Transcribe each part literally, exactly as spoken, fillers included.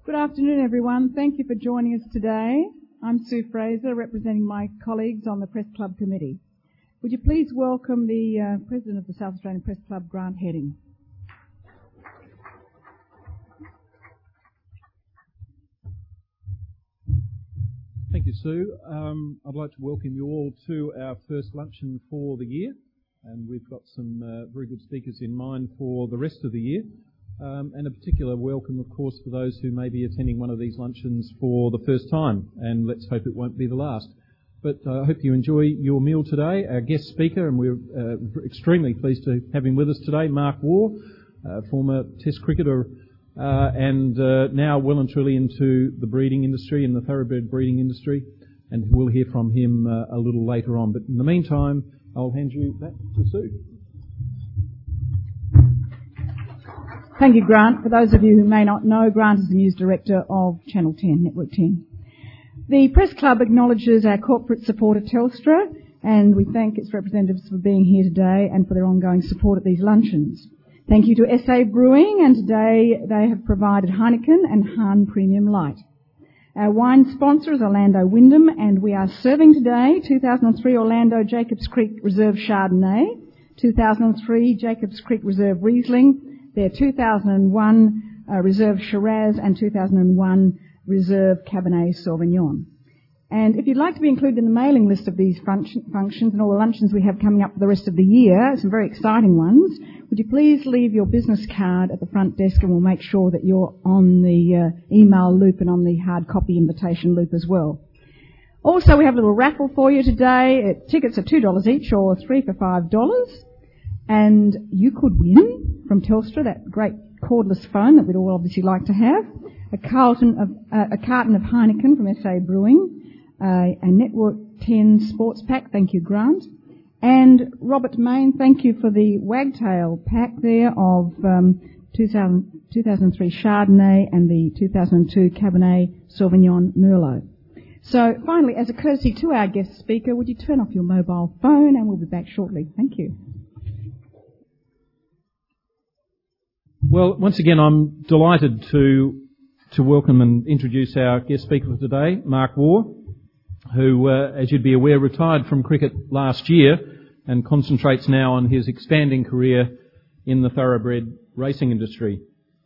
Good afternoon, everyone. Thank you for joining us today. I'm Sue Fraser, representing my colleagues on the Press Club Committee. Would you please welcome the uh, President of the South Australian Press Club, Grant Heading. Thank you, Sue. Um, I'd like to welcome you all to our first luncheon for the year, and we've got some uh, very good speakers in mind for the rest of the year. Um, and a particular welcome, of course, for those who may be attending one of these luncheons for the first time, and let's hope it won't be the last. But uh, I hope you enjoy your meal today. Our guest speaker, and we're uh, extremely pleased to have him with us today, Mark Waugh, uh, former Test cricketer uh, and uh, now well and truly into the breeding industry, in the thoroughbred breeding industry, and we'll hear from him uh, a little later on. But in the meantime, I'll hand you back to Sue. Thank you, Grant. For those of you who may not know, Grant is the News Director of Channel ten, Network ten. The Press Club acknowledges our corporate support of Telstra, and we thank its representatives for being here today and for their ongoing support at these luncheons. Thank you to S A Brewing, and today they have provided Heineken and Hahn Premium Light. Our wine sponsor is Orlando Wyndham, and we are serving today two thousand three Orlando Jacobs Creek Reserve Chardonnay, two thousand three Jacobs Creek Reserve Riesling, their two thousand one uh, Reserve Shiraz and two thousand one Reserve Cabernet Sauvignon. And if you'd like to be included in the mailing list of these function, functions and all the luncheons we have coming up for the rest of the year, some very exciting ones, would you please leave your business card at the front desk, and we'll make sure that you're on the uh, email loop and on the hard copy invitation loop as well. Also, we have a little raffle for you today. It, tickets are two dollars each, or three for five dollars. And you could win from Telstra that great cordless phone that we'd all obviously like to have, a carton of uh, a carton of Heineken from S A Brewing, uh, a Network ten sports pack. Thank you, Grant. And Robert Main, thank you for the Wagtail pack there of um, two thousand, two thousand three Chardonnay and the two thousand two Cabernet Sauvignon Merlot. So finally, as a courtesy to our guest speaker, would you turn off your mobile phone, and we'll be back shortly. Thank you. Well, once again, I'm delighted to to welcome and introduce our guest speaker for today, Mark Waugh, who, uh, as you'd be aware, retired from cricket last year and concentrates now on his expanding career in the thoroughbred racing industry.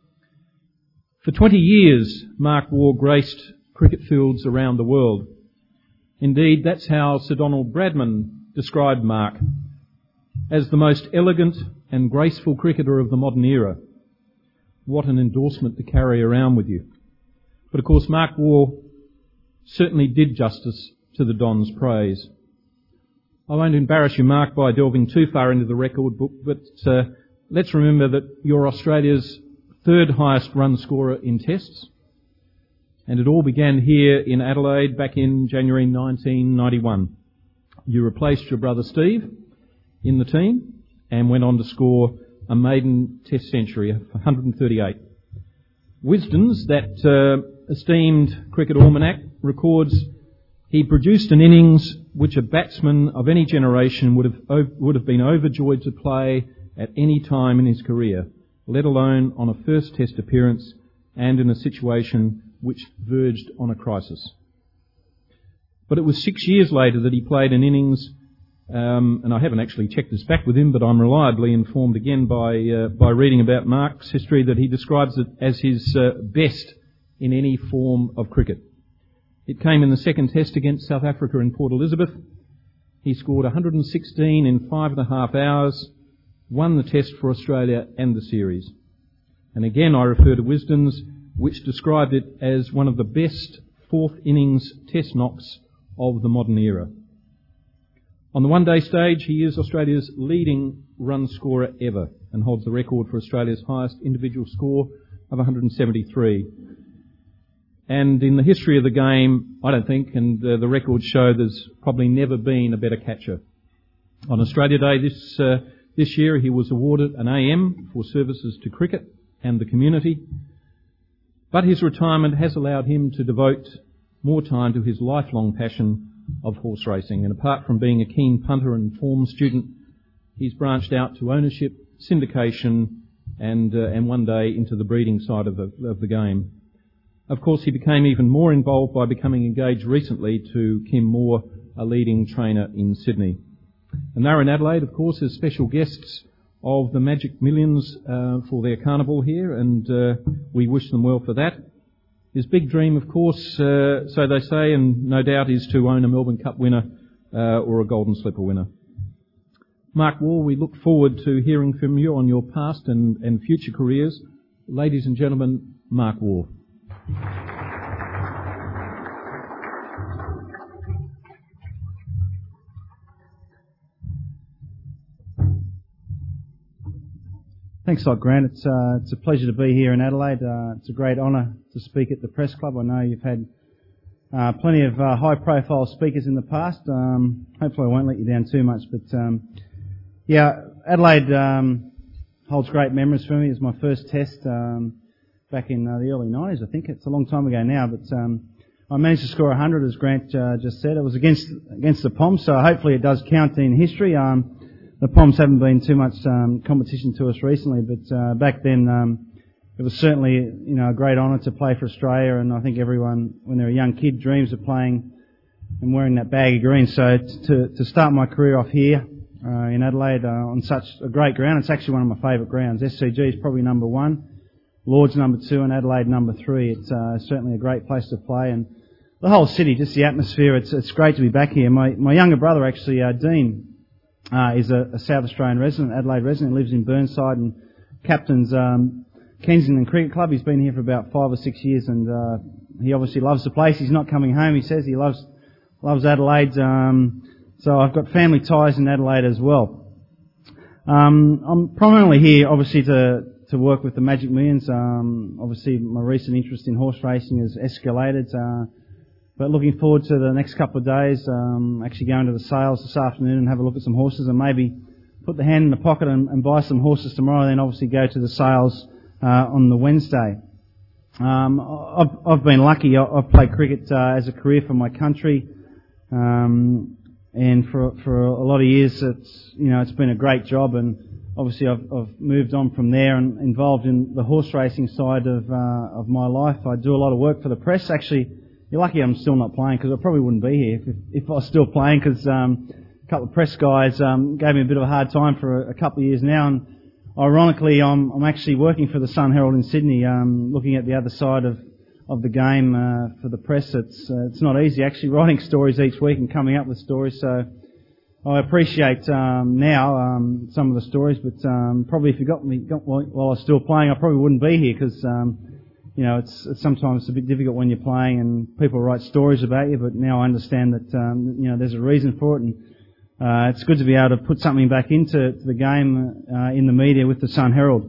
For twenty years, Mark Waugh graced cricket fields around the world. Indeed, that's how Sir Donald Bradman described Mark, as the most elegant and graceful cricketer of the modern era. What an endorsement to carry around with you. But of course, Mark Waugh certainly did justice to the Don's praise. I won't embarrass you, Mark, by delving too far into the record book, but uh, let's remember that you're Australia's third highest run scorer in tests, and it all began here in Adelaide back in January nineteen ninety-one. You replaced your brother Steve in the team and went on to score a maiden test century of one hundred thirty-eight. Wisden's, that uh, esteemed cricket almanac, records he produced an innings which a batsman of any generation would have would have been overjoyed to play at any time in his career, let alone on a first test appearance and in a situation which verged on a crisis. But it was six years later that he played an innings Um, and I haven't actually checked this back with him, but I'm reliably informed again by uh, by reading about Mark's history that he describes it as his uh, best in any form of cricket. It came in the second test against South Africa in Port Elizabeth. He scored one hundred sixteen in five and a half hours, won the test for Australia and the series. And again, I refer to Wisden's, which described it as one of the best fourth innings test knocks of the modern era. On the one-day stage, he is Australia's leading run scorer ever and holds the record for Australia's highest individual score of one hundred seventy-three. And in the history of the game, I don't think, and uh, the records show there's probably never been a better catcher. On Australia Day this uh, this year, he was awarded an A M for services to cricket and the community. But his retirement has allowed him to devote more time to his lifelong passion of horse racing. And apart from being a keen punter and form student, he's branched out to ownership, syndication, and uh, and one day into the breeding side of the, of the game. Of course, he became even more involved by becoming engaged recently to Kim Moore, a leading trainer in Sydney. And they're in Adelaide, of course, as special guests of the Magic Millions uh, for their carnival here, and uh, we wish them well for that. His big dream, of course, uh, so they say, and no doubt, is to own a Melbourne Cup winner uh, or a Golden Slipper winner. Mark Waugh, we look forward to hearing from you on your past and, and future careers. Ladies and gentlemen, Mark Waugh. Thanks a lot, Grant. It's, uh, it's a pleasure to be here in Adelaide. Uh, it's a great honour to speak at the Press Club. I know you've had uh, plenty of uh, high-profile speakers in the past. Um, hopefully I won't let you down too much. But, um, yeah, Adelaide um, holds great memories for me. It was my first test um, back in uh, the early nineties, I think. It's a long time ago now. But um, I managed to score one hundred, as Grant uh, just said. It was against against the Poms, so hopefully it does count in history. Um, The Poms haven't been too much um, competition to us recently, but uh, back then um, it was certainly, you know, a great honour to play for Australia, and I think everyone, when they're a young kid, dreams of playing and wearing that baggy green. So to to start my career off here uh, in Adelaide uh, on such a great ground, it's actually one of my favourite grounds. S C G is probably number one, Lord's number two, and Adelaide number three. It's uh, certainly a great place to play, and the whole city, just the atmosphere. It's it's great to be back here. My my younger brother, actually, uh, Dean. Uh, is a, a South Australian resident, Adelaide resident, lives in Burnside and captains um, Kensington Cricket Club. He's been here for about five or six years, and uh, he obviously loves the place. He's not coming home. He says he loves loves Adelaide. Um, so I've got family ties in Adelaide as well. Um, I'm prominently here, obviously, to to work with the Magic Millions. Um, obviously, my recent interest in horse racing has escalated. Uh, But looking forward to the next couple of days, um, actually going to the sales this afternoon and have a look at some horses, and maybe put the hand in the pocket and, and buy some horses tomorrow, then obviously go to the sales uh, on the Wednesday. Um, I've, I've been lucky. I've played cricket uh, as a career for my country, um, and for for a lot of years, it's you know it's been a great job, and obviously I've, I've moved on from there and involved in the horse racing side of uh, of my life. I do a lot of work for the press, actually. You're lucky I'm still not playing, because I probably wouldn't be here if, if I was still playing, because um, a couple of press guys um, gave me a bit of a hard time for a, a couple of years now, and ironically I'm, I'm actually working for the Sun Herald in Sydney, um, looking at the other side of, of the game uh, for the press. It's uh, it's not easy actually writing stories each week and coming up with stories, so I appreciate um, now um, some of the stories, but um, probably if you got me got, while I was still playing, I probably wouldn't be here, because um, You know, it's, it's sometimes a bit difficult when you're playing and people write stories about you, but now I understand that, um, you know, there's a reason for it, and uh, it's good to be able to put something back into the game uh, in the media with the Sun Herald.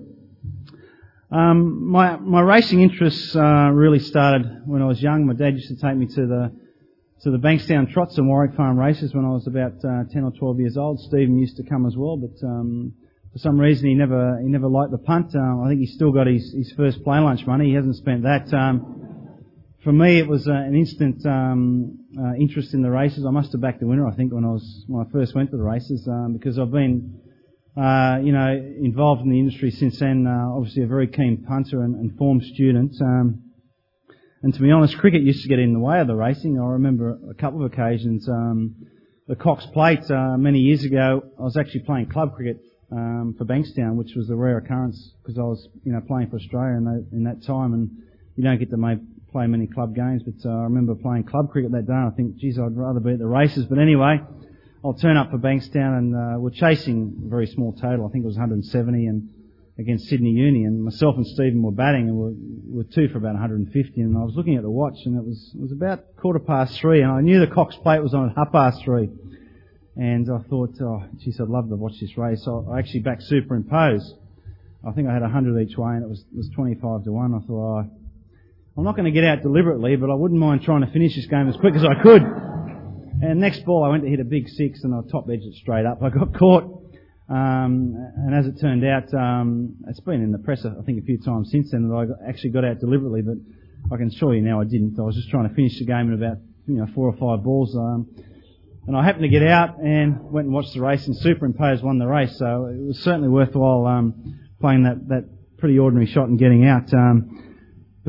Um, my my racing interests uh, really started when I was young. My dad used to take me to the to the Bankstown Trots and Warwick Farm races when I was about uh, ten or twelve years old. Stephen used to come as well, but um, for some reason, he never he never liked the punt. Um, I think he's still got his, his first play lunch money. He hasn't spent that. Um, for me, it was uh, an instant um, uh, interest in the races. I must have backed the winner, I think, when I was when I first went to the races, um, because I've been, uh, you know, involved in the industry since then. Uh, obviously, a very keen punter and, and form student. Um, and to be honest, cricket used to get in the way of the racing. I remember a couple of occasions. Um, the Cox Plate uh, many years ago, I was actually playing club cricket. Um, for Bankstown, which was a rare occurrence because I was, you know, playing for Australia in that, in that time, and you don't get to make, play many club games. But uh, I remember playing club cricket that day, and I think, geez, I'd rather be at the races. But anyway, I'll turn up for Bankstown, and uh, we're chasing a very small total. I think it was one hundred seventy, and against Sydney Uni, and myself and Stephen were batting, and we're, we're two for about one hundred fifty. And I was looking at the watch, and it was it was about quarter past three, and I knew the Cox Plate was on at half past three. And I thought, oh, geez, I'd love to watch this race. So I actually backed Superimpose. I think I had one hundred each way, and it was, it was twenty-five to one. I thought, oh, I'm not going to get out deliberately, but I wouldn't mind trying to finish this game as quick as I could. And next ball, I went to hit a big six, and I top edged it straight up. I got caught, um, and as it turned out, um, it's been in the press, I think, a few times since then that I actually got out deliberately, but I can assure you now I didn't. I was just trying to finish the game in about, you know, four or five balls. Um, And I happened to get out and went and watched the race, and Superimpose won the race. So it was certainly worthwhile um, playing that, that pretty ordinary shot and getting out. Um,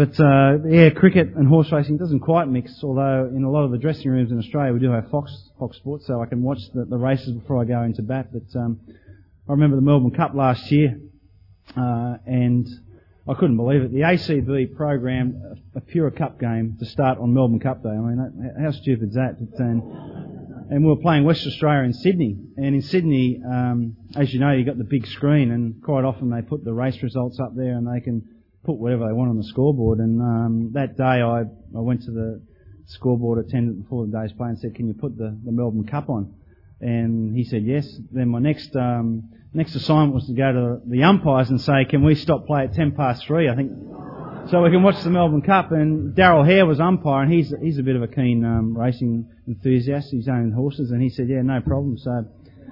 But uh, yeah, cricket and horse racing doesn't quite mix, although in a lot of the dressing rooms in Australia we do have Fox Fox Sports, so I can watch the, the races before I go into bat. But um, I remember the Melbourne Cup last year, uh, and I couldn't believe it. The A C B programmed a, a Pura Cup game to start on Melbourne Cup Day. I mean, how stupid is that? But, um, and we were playing West Australia in Sydney, and in Sydney, um, as you know, you've got the big screen, and quite often they put the race results up there, and they can put whatever they want on the scoreboard. And um, that day I, I went to the scoreboard attendant before the day's play and said, can you put the, the Melbourne Cup on? And he said yes. Then my next um, next assignment was to go to the umpires and say, can we stop play at ten past three, I think, so we can watch the Melbourne Cup. And Darryl Hare was umpire, and he's he's a bit of a keen um, racing enthusiast. He's owned horses, and he said, yeah, no problem. So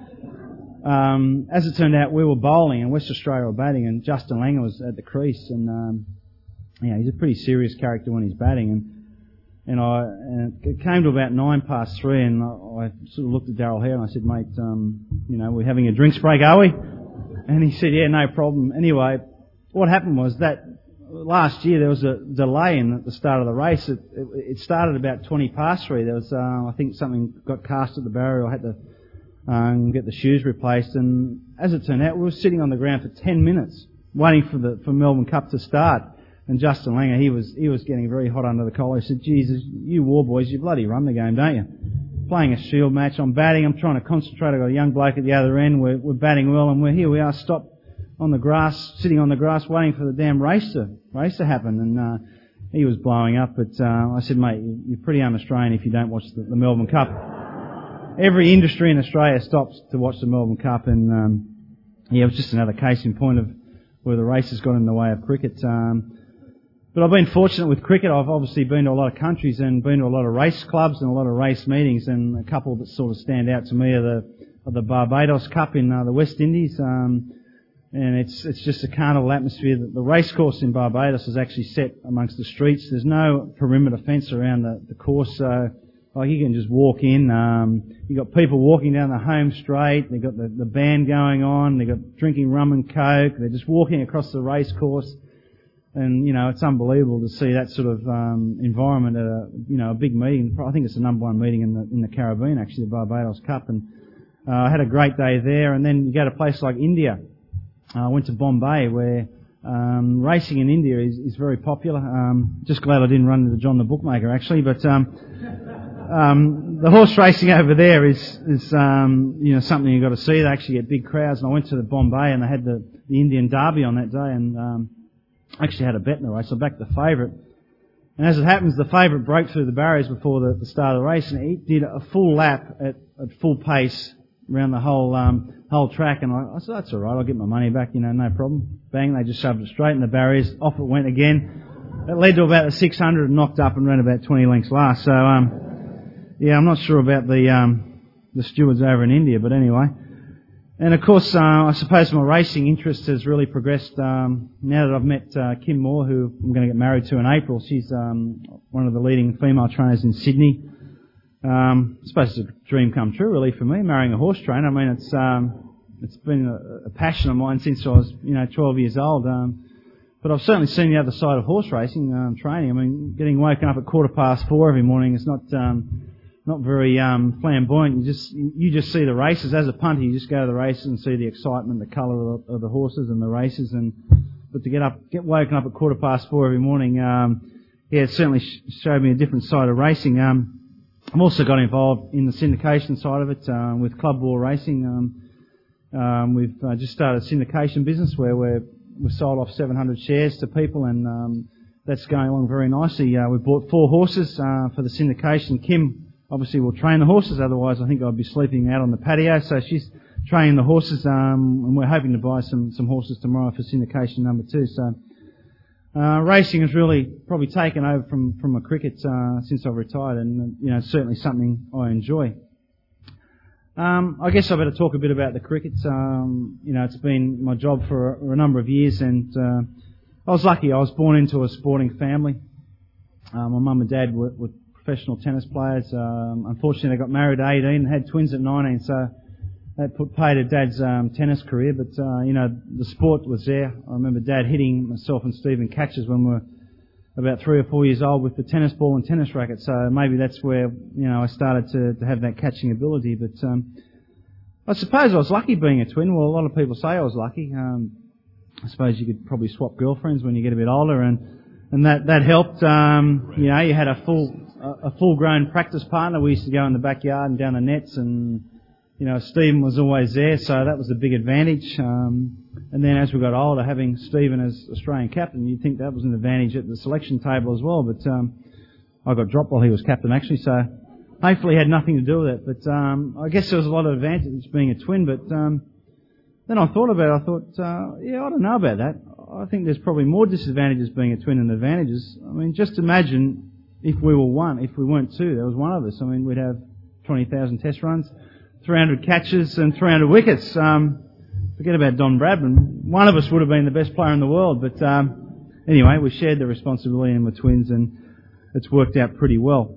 Um, as it turned out, we were bowling and West Australia were batting, and Justin Langer was at the crease, and um, yeah, he's a pretty serious character when he's batting. And and I and it came to about nine past three, and I, I sort of looked at Darryl Hare and I said, mate, um, you know, we're having a drinks break, are we? And he said, yeah, no problem. Anyway, what happened was that last year there was a delay in at the start of the race. It, it, it started about twenty past three. There was, uh, I think, something got cast at the barrier. I had to Um, get the shoes replaced, and as it turned out, we were sitting on the ground for ten minutes waiting for the for Melbourne Cup to start. And Justin Langer, he was he was getting very hot under the collar. He said, "Jesus, you war boys, you bloody run the game, don't you? Playing a shield match, I'm batting, I'm trying to concentrate. I've got a young bloke at the other end. We're, we're batting well, and we're here. We are stopped on the grass, sitting on the grass, waiting for the damn race to race to happen." And uh, he was blowing up. But uh, I said, "Mate, you're pretty un-Australian if you don't watch the, the Melbourne Cup." Every industry in Australia stops to watch the Melbourne Cup, and um, yeah, it was just another case in point of where the race has got in the way of cricket. Um, but I've been fortunate with cricket. I've obviously been to a lot of countries and been to a lot of race clubs and a lot of race meetings, and a couple that sort of stand out to me are the, are the Barbados Cup in uh, the West Indies. Um, and it's it's just a carnival atmosphere. The, the racecourse in Barbados is actually set amongst the streets. There's no perimeter fence around the, the course, so like you can just walk in. Um, you got people walking down the home straight. They've got the, the band going on. They've got drinking rum and coke. They're just walking across the race course, and you know it's unbelievable to see that sort of um, environment at a you know a big meeting. I think it's the number one meeting in the in the Caribbean, actually, the Barbados Cup. And uh, I had a great day there. And then you go to a place like India. Uh, I went to Bombay, where um, racing in India is, is very popular. Um, just glad I didn't run into John the Bookmaker, actually, but. Um, Um, the horse racing over there is, is um, you know, something you've got to see. They actually get big crowds. And I went to the Bombay, and they had the, the Indian Derby on that day, and um, actually had a bet in the race. I backed the favourite. And as it happens, the favourite broke through the barriers before the, the start of the race, and he did a full lap at, at full pace around the whole um, whole track. And I, I said, that's all right, I'll get my money back, you know, no problem. Bang, they just shoved it straight in the barriers. Off it went again. It led to about the six hundred and knocked up and ran about twenty lengths last. So, um... yeah, I'm not sure about the um, the stewards over in India, but anyway. And of course, uh, I suppose my racing interest has really progressed um, now that I've met uh, Kim Moore, who I'm going to get married to in April. She's um, one of the leading female trainers in Sydney. Um, I suppose it's a dream come true, really, for me, marrying a horse trainer. I mean, it's um, it's been a, a passion of mine since I was, you know, twelve years old. Um, but I've certainly seen the other side of horse racing, um, training. I mean, getting woken up at quarter past four every morning is not. Um, Not very um, flamboyant. You just you just see the races as a punter. You just go to the races and see the excitement, the colour of, of the horses and the races. And but to get up, get woken up at quarter past four every morning, um, yeah, it certainly sh- showed me a different side of racing. Um, I've also got involved in the syndication side of it uh, with Club Ball Racing. Um, um, we've uh, just started a syndication business where we're, we've sold off seven hundred shares to people, and um, that's going along very nicely. Uh, we've bought four horses uh, for the syndication. Kim obviously will train the horses, otherwise I think I'd be sleeping out on the patio. So she's training the horses, um, and we're hoping to buy some, some horses tomorrow for syndication number two. So uh, racing has really probably taken over from, from my cricket uh, since I've retired, and you know, it's certainly something I enjoy. Um, I guess I better talk a bit about the cricket. Um, you know, it's been my job for a, a number of years, and uh, I was lucky. I was born into a sporting family. Uh, my mum and dad were, were professional tennis players. Um, unfortunately, they got married at eighteen and had twins at nineteen, so that put paid to Dad's um, tennis career. But uh, you know, the sport was there. I remember Dad hitting myself and Stephen catches when we were about three or four years old with the tennis ball and tennis racket. So maybe that's where, you know, I started to, to have that catching ability. But um, I suppose I was lucky being a twin. Well, a lot of people say I was lucky. Um, I suppose you could probably swap girlfriends when you get a bit older, and and that that helped. Um, you know, you had a full a full-grown practice partner. We used to go in the backyard and down the nets, and you know, Stephen was always there, so that was a big advantage. Um, and then as we got older, having Stephen as Australian captain, you'd think that was an advantage at the selection table as well. But um, I got dropped while he was captain, actually, so hopefully he had nothing to do with it. But um, I guess there was a lot of advantage being a twin. But um, then I thought about it. I thought, uh, yeah, I don't know about that. I think there's probably more disadvantages being a twin than advantages. I mean, just imagine if we were one, if we weren't two, there was one of us. I mean, we'd have twenty thousand test runs, three hundred catches and three hundred wickets. Um, forget about Don Bradman. One of us would have been the best player in the world. But um, anyway, we shared the responsibility and we're twins, and it's worked out pretty well.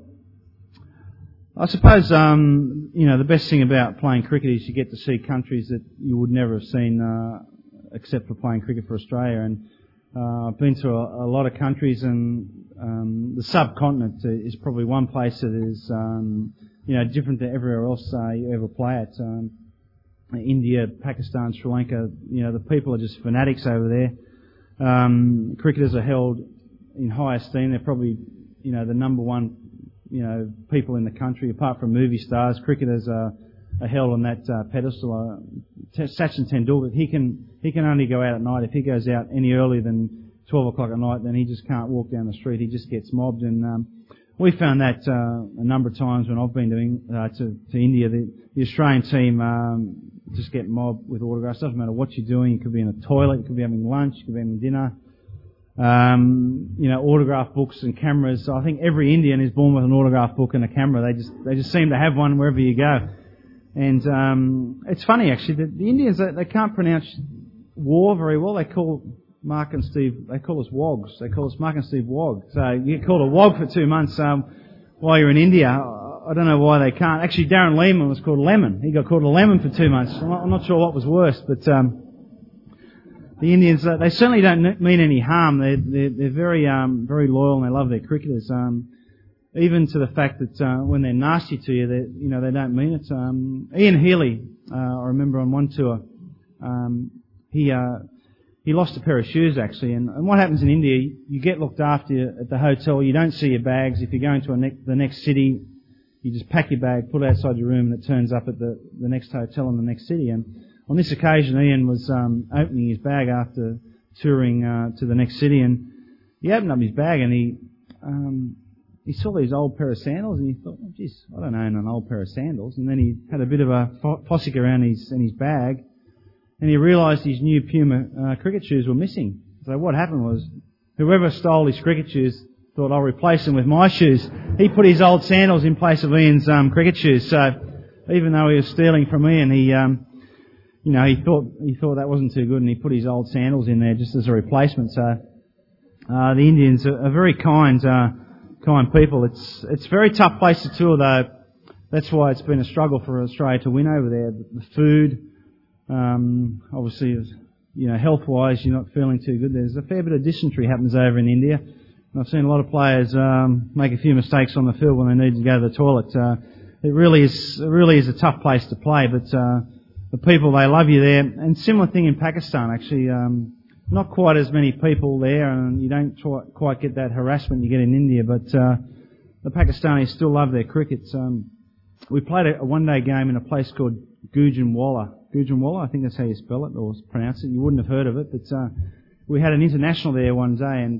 I suppose, um, you know, the best thing about playing cricket is you get to see countries that you would never have seen uh, except for playing cricket for Australia. And uh, I've been to a, a lot of countries, and um, the subcontinent is probably one place that is, um, you know, different to everywhere else uh, you ever play at. Um, India, Pakistan, Sri Lanka, you know, the people are just fanatics over there. Um, cricketers are held in high esteem. They're probably, you know, the number one, you know, people in the country, apart from movie stars. Cricketers are, are held on that uh, pedestal. Uh, Sachin Tendulkar, he can he can only go out at night. If he goes out any earlier than twelve o'clock at night, then he just can't walk down the street. He just gets mobbed. And um, we found that uh, a number of times when I've been to uh, to, to India. The, the Australian team um, just get mobbed with autographs. Doesn't matter what you're doing. You could be in a toilet. You could be having lunch. You could be having dinner. Um, you know, autograph books and cameras. So I think every Indian is born with an autograph book and a camera. They just they just seem to have one wherever you go. And um, it's funny actually that the Indians they, they can't pronounce war very well. They call Mark and Steve. They call us wogs. They call us Mark and Steve Wog. So you get called a wog for two months um, while you're in India. I don't know why they can't. Actually, Darren Lehman was called Lemon. He got called a lemon for two months. I'm not, I'm not sure what was worse, but. Um, The Indians, they certainly don't mean any harm. They're, they're, they're very, um, very loyal and they love their cricketers. Um, even to the fact that uh, when they're nasty to you, they, you know, they don't mean it. Um, Ian Healy, uh, I remember on one tour, um, he uh, he lost a pair of shoes actually. And, and what happens in India? You get looked after at the hotel. You don't see your bags. If you're going to a ne- the next city, you just pack your bag, put it outside your room, and it turns up at the the next hotel in the next city. And on this occasion, Ian was um, opening his bag after touring uh, to the next city, and he opened up his bag and he um, he saw these old pair of sandals, and he thought, oh, geez, I don't own an old pair of sandals. And then he had a bit of a fossick around his in his bag, and he realised his new Puma uh, cricket shoes were missing. So what happened was, whoever stole his cricket shoes thought, I'll replace them with my shoes. He put his old sandals in place of Ian's um, cricket shoes. So even though he was stealing from Ian, he um, You know, he thought he thought that wasn't too good, and he put his old sandals in there just as a replacement. So uh, the Indians are, are very kind, uh, kind people. It's it's a very tough place to tour, though. That's why it's been a struggle for Australia to win over there. The food, um, obviously, you know, health-wise, you're not feeling too good. There's a fair bit of dysentery happens over in India. And I've seen a lot of players um, make a few mistakes on the field when they need to go to the toilet. Uh, it really is it really is a tough place to play, but. Uh, The people, they love you there. And similar thing in Pakistan, actually. Um, not quite as many people there, and you don't try, quite get that harassment you get in India, but uh, the Pakistanis still love their cricket. Um, we played a, a one-day game in a place called Gujranwala. Gujranwala, I think that's how you spell it, or pronounce it. You wouldn't have heard of it, but uh, we had an international there one day, and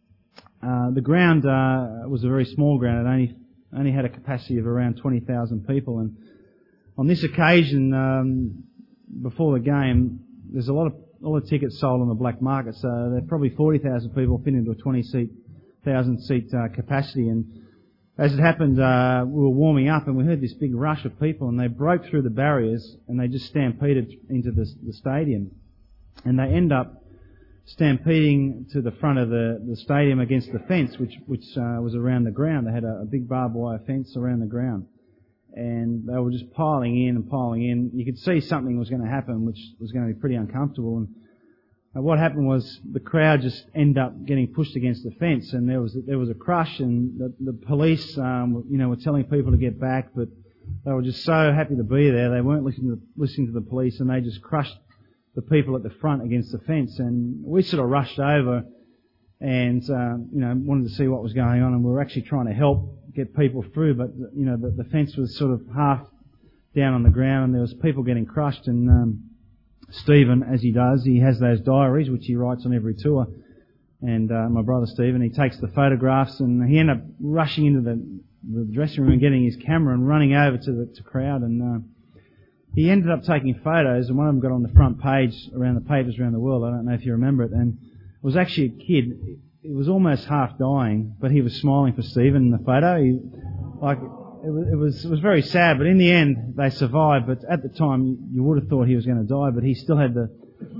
uh, the ground uh, was a very small ground. It only, only had a capacity of around twenty thousand people, and on this occasion, um, before the game, there's a lot of a lot of tickets sold on the black market, so there are probably forty thousand people fit into a twenty thousand seat uh, capacity. And as it happened, uh, we were warming up and we heard this big rush of people, and they broke through the barriers and they just stampeded into the, the stadium. And they end up stampeding to the front of the, the stadium against the fence, which which uh, was around the ground. They had a, a big barbed wire fence around the ground. And they were just piling in and piling in. You could see something was going to happen, which was going to be pretty uncomfortable. And uh, what happened was the crowd just ended up getting pushed against the fence, and there was there was a crush, and the, the police, um, you know, were telling people to get back, but they were just so happy to be there. They weren't listening to, listening to the police, and they just crushed the people at the front against the fence. And we sort of rushed over and, uh, you know, wanted to see what was going on, and we were actually trying to help get people through, but, you know, the, the fence was sort of half down on the ground, and there was people getting crushed, and um, Stephen, as he does, he has those diaries, which he writes on every tour, and uh, my brother Stephen, he takes the photographs, and he ended up rushing into the the dressing room and getting his camera and running over to the to crowd, and uh, he ended up taking photos, and one of them got on the front page around the papers around the world. I don't know if you remember it, and it was actually a kid. He was almost half dying, but he was smiling for Stephen in the photo. He, like it was, it was it was very sad, but in the end they survived. But at the time, you would have thought he was going to die, but he still had the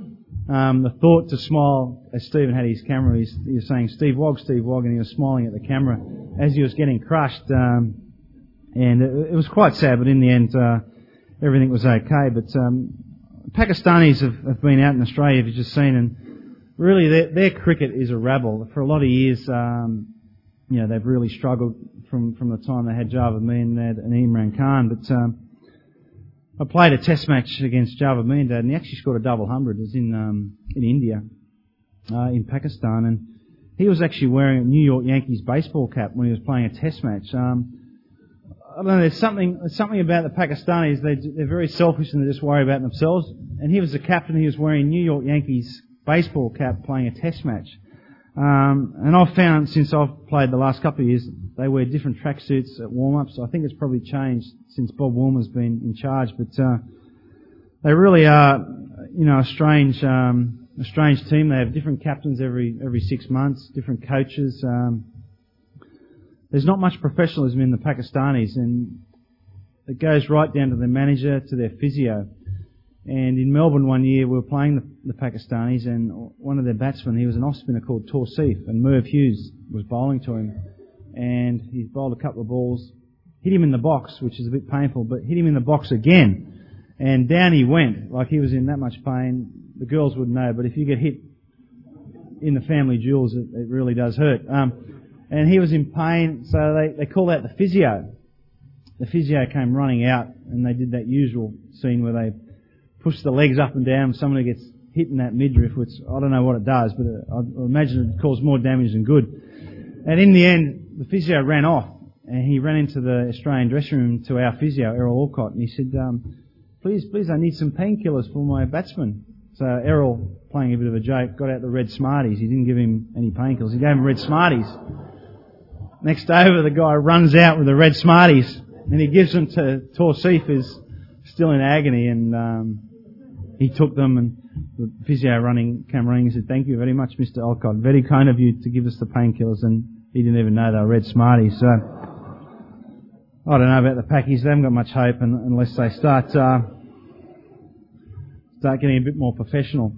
um, the thought to smile as Stephen had his camera. He's, he was saying, "Steve Wog, Steve Wog," and he was smiling at the camera as he was getting crushed. Um, and it, it was quite sad, but in the end, uh, everything was okay. But um, Pakistanis have, have been out in Australia, if you've just seen, and really their, their cricket is a rabble. For a lot of years, um, you know, they've really struggled from, from the time they had Javed Miandad and Imran Khan. But um, I played a test match against Javed Miandad, and he actually scored a double hundred. It was in um, in India, uh, in Pakistan, and he was actually wearing a New York Yankees baseball cap when he was playing a test match. Um, I don't know, there's something there's something about the Pakistanis. They, they're very selfish and they just worry about themselves. And he was the captain. He was wearing New York Yankees baseball cap playing a test match. Um, and I've found since I've played the last couple of years, they wear different tracksuits at warm-ups. I think it's probably changed since Bob Woolmer's been in charge. But uh, they really are, you know, a strange... Um, A strange team. They have different captains every every six months, different coaches. Um, there's not much professionalism in the Pakistanis, and it goes right down to their manager, to their physio. And in Melbourne one year, we were playing the, the Pakistanis, and one of their batsmen, he was an off-spinner called Tawseef, and Merv Hughes was bowling to him. And he bowled a couple of balls, hit him in the box, which is a bit painful, but hit him in the box again. And down he went, like he was in that much pain. The girls would know, but if you get hit in the family jewels, it, it really does hurt. Um, and he was in pain, so they, they called out the physio. The physio came running out, and they did that usual scene where they push the legs up and down. Someone who gets hit in that midriff, which I don't know what it does, but it, I, I imagine it caused more damage than good. And in the end, the physio ran off, and he ran into the Australian dressing room to our physio, Errol Alcott, and he said, um, please, please, I need some painkillers for my batsman. So Errol, playing a bit of a joke, got out the red Smarties. He didn't give him any painkillers. He gave him red Smarties. Next over, the guy runs out with the red Smarties, and he gives them to Tawseef, who's still in agony, and um, he took them, and the physio running came running and said, "Thank you very much, Mister Alcott. Very kind of you to give us the painkillers," and he didn't even know they were red Smarties. So I don't know about the Packies. They haven't got much hope unless they start... Uh, start getting a bit more professional.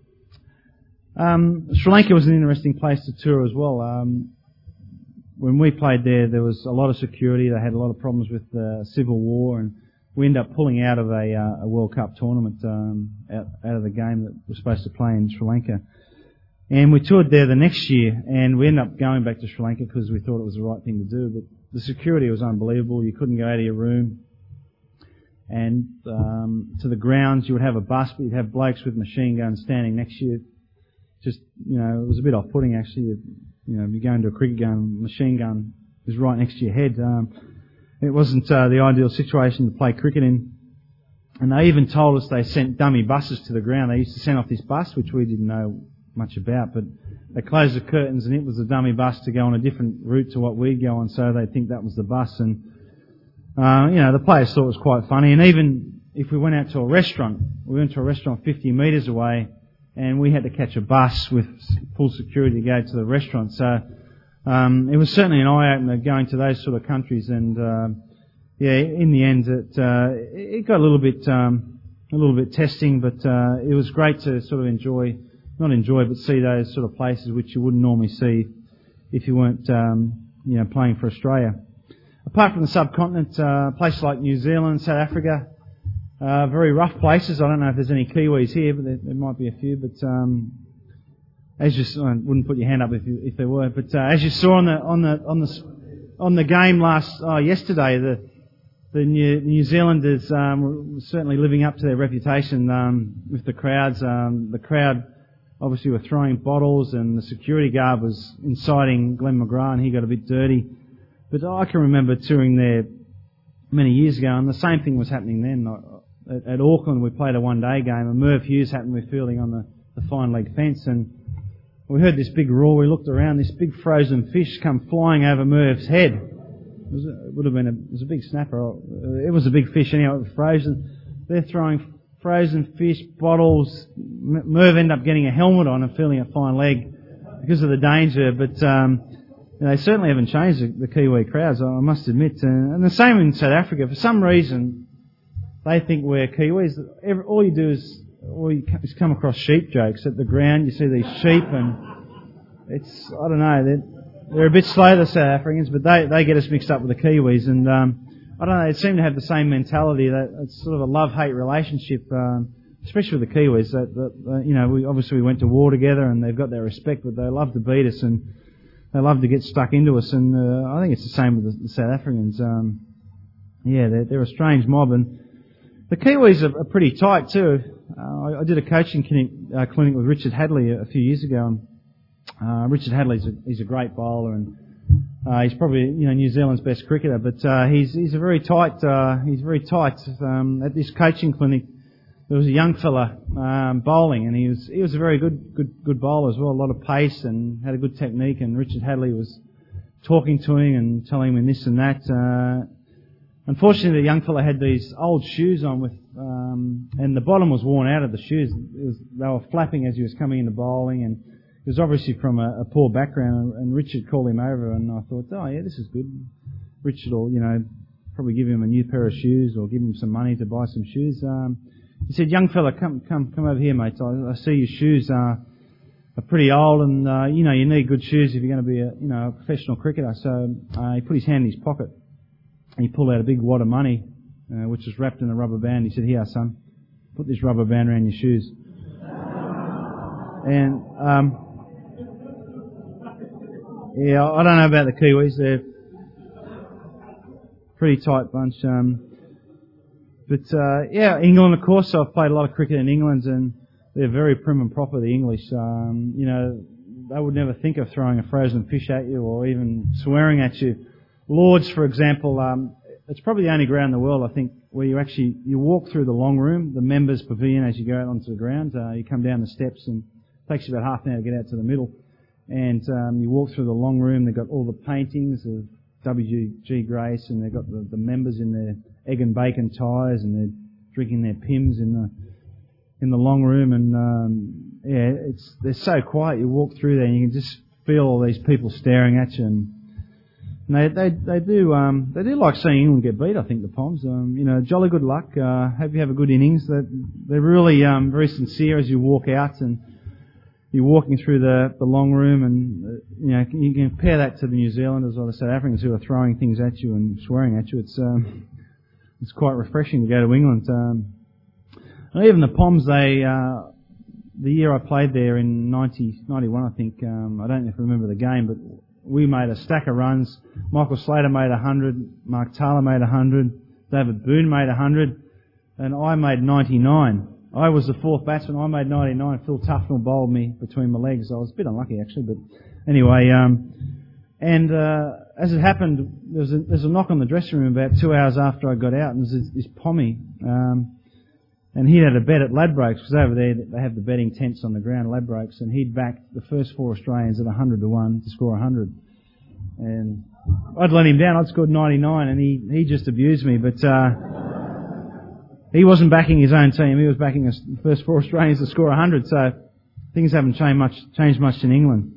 Um, Sri Lanka was an interesting place to tour as well. Um, when we played there, there was a lot of security. They had a lot of problems with the civil war, and we ended up pulling out of a, uh, a World Cup tournament um, out, out of the game that we were supposed to play in Sri Lanka. And we toured there the next year, and we ended up going back to Sri Lanka because we thought it was the right thing to do. But the security was unbelievable. You couldn't go out of your room. And um, to the grounds, you would have a bus, but you'd have blokes with machine guns standing next to you. Just, you know, it was a bit off-putting actually. You know, if you go into a cricket game, machine gun is right next to your head. Um, it wasn't uh, the ideal situation to play cricket in. And they even told us they sent dummy buses to the ground. They used to send off this bus, which we didn't know much about, but they closed the curtains and it was a dummy bus to go on a different route to what we'd go on, so they'd think that was the bus. And Uh, you know, the players thought it was quite funny, and even if we went out to a restaurant, we went to a restaurant fifty metres away, and we had to catch a bus with full security to go to the restaurant. So um, it was certainly an eye-opener going to those sort of countries, and uh, yeah, in the end, it uh, it got a little bit um, a little bit testing, but uh, it was great to sort of enjoy, not enjoy, but see those sort of places which you wouldn't normally see if you weren't um, you know playing for Australia. Apart from the subcontinent, uh, places like New Zealand, South Africa, Uh, very rough places. I don't know if there's any Kiwis here, but there, there might be a few. But um, as you saw, I wouldn't put your hand up if you, if there were. But uh, as you saw on the on the on the on the game last oh, yesterday, the the New, New Zealanders um, were certainly living up to their reputation um, with the crowds. Um, the crowd obviously were throwing bottles, and the security guard was inciting Glenn McGrath, and he got a bit dirty. But I can remember touring there many years ago, and the same thing was happening then. At, at Auckland, we played a one-day game, and Merv Hughes happened to be fielding on the, the fine leg fence, and we heard this big roar. We looked around, this big frozen fish come flying over Merv's head. It, was, it would have been a, it was a big snapper. It was a big fish anyhow. It was frozen. They're throwing frozen fish, bottles. Merv ended up getting a helmet on and feeling a fine leg because of the danger. But um, you know, they certainly haven't changed the, the Kiwi crowds, I must admit. Uh, and the same in South Africa. For some reason, they think we're Kiwis. Every, all you do is, all you is come across sheep jokes at the ground. You see these sheep, and it's I don't know. They're, they're a bit slow, the South Africans, but they they get us mixed up with the Kiwis. And um, I don't know. They seem to have the same mentality. That it's sort of a love-hate relationship, um, especially with the Kiwis. That, that uh, you know, we obviously we went to war together, and they've got their respect, but they love to beat us and they love to get stuck into us. And uh, I think it's the same with the, the South Africans. Um, yeah, they're, they're a strange mob, and the Kiwis are, are pretty tight too. Uh, I, I did a coaching clinic, uh, clinic with Richard Hadley a, a few years ago. And, uh, Richard Hadley's a, he's a great bowler, and uh, he's probably you know New Zealand's best cricketer. But uh, he's he's a very tight. Uh, he's very tight. Um, at this coaching clinic, there was a young fella um, bowling, and he was he was a very good good good bowler as well. A lot of pace and had a good technique. And Richard Hadley was talking to him and telling him this and that. Uh, Unfortunately, the young fella had these old shoes on with, um, and the bottom was worn out of the shoes. It was, they were flapping as he was coming into bowling, and he was obviously from a, a poor background. And Richard called him over, and I thought, oh yeah, this is good. Richard will, you know, probably give him a new pair of shoes or give him some money to buy some shoes. Um, he said, young fella, come, come, come over here, mate. I, I see your shoes are, are pretty old, and uh, you know you need good shoes if you're going to be a, you know, a professional cricketer. So uh, he put his hand in his pocket. He pulled out a big wad of money, uh, which was wrapped in a rubber band. He said, here, son, put this rubber band around your shoes. And, um, yeah, I don't know about the Kiwis. They're a pretty tight bunch. Um, but, uh, yeah, England, of course. I've played a lot of cricket in England, and they're very prim and proper, the English. Um, you know, they would never think of throwing a frozen fish at you or even swearing at you. Lords, for example, um, it's probably the only ground in the world, I think, where you actually, you walk through the long room, the members' pavilion as you go out onto the ground. Uh, you come down the steps, and it takes you about half an hour to get out to the middle. And um, you walk through the long room, they've got all the paintings of W G Grace, and they've got the, the members in their egg and bacon ties, and they're drinking their Pims in the in the long room. And um, yeah, it's they're so quiet. You walk through there, and you can just feel all these people staring at you. And And they, they, they do, um, they do like seeing England get beat, I think, the Poms. Um, you know, jolly good luck. Uh, hope you have a good innings. They're, they're really, um, very sincere as you walk out, and you're walking through the, the long room, and, uh, you know, you can compare that to the New Zealanders or the South Africans who are throwing things at you and swearing at you. It's, um, it's quite refreshing to go to England. Um, and even the Poms, they, uh, the year I played there in ninety, ninety-one, I think, um, I don't know if I remember the game, but we made a stack of runs. Michael Slater made one hundred, Mark Taylor made one hundred, David Boone made one hundred, and I made ninety-nine. I was the fourth batsman, I made ninety-nine. Phil Tufnell bowled me between my legs. I was a bit unlucky actually, but anyway, um, and uh, as it happened, there was a, there's a knock on the dressing room about two hours after I got out, and there's this, this Pommy, um, and he had a bet at Ladbrokes, because over there they have the betting tents on the ground, Ladbrokes, and he'd backed the first four Australians at one hundred to one to score one hundred. And I'd let him down, I'd scored ninety-nine, and he, he just abused me, but uh, he wasn't backing his own team, he was backing the first four Australians to score one hundred, so things haven't changed much, changed much in England.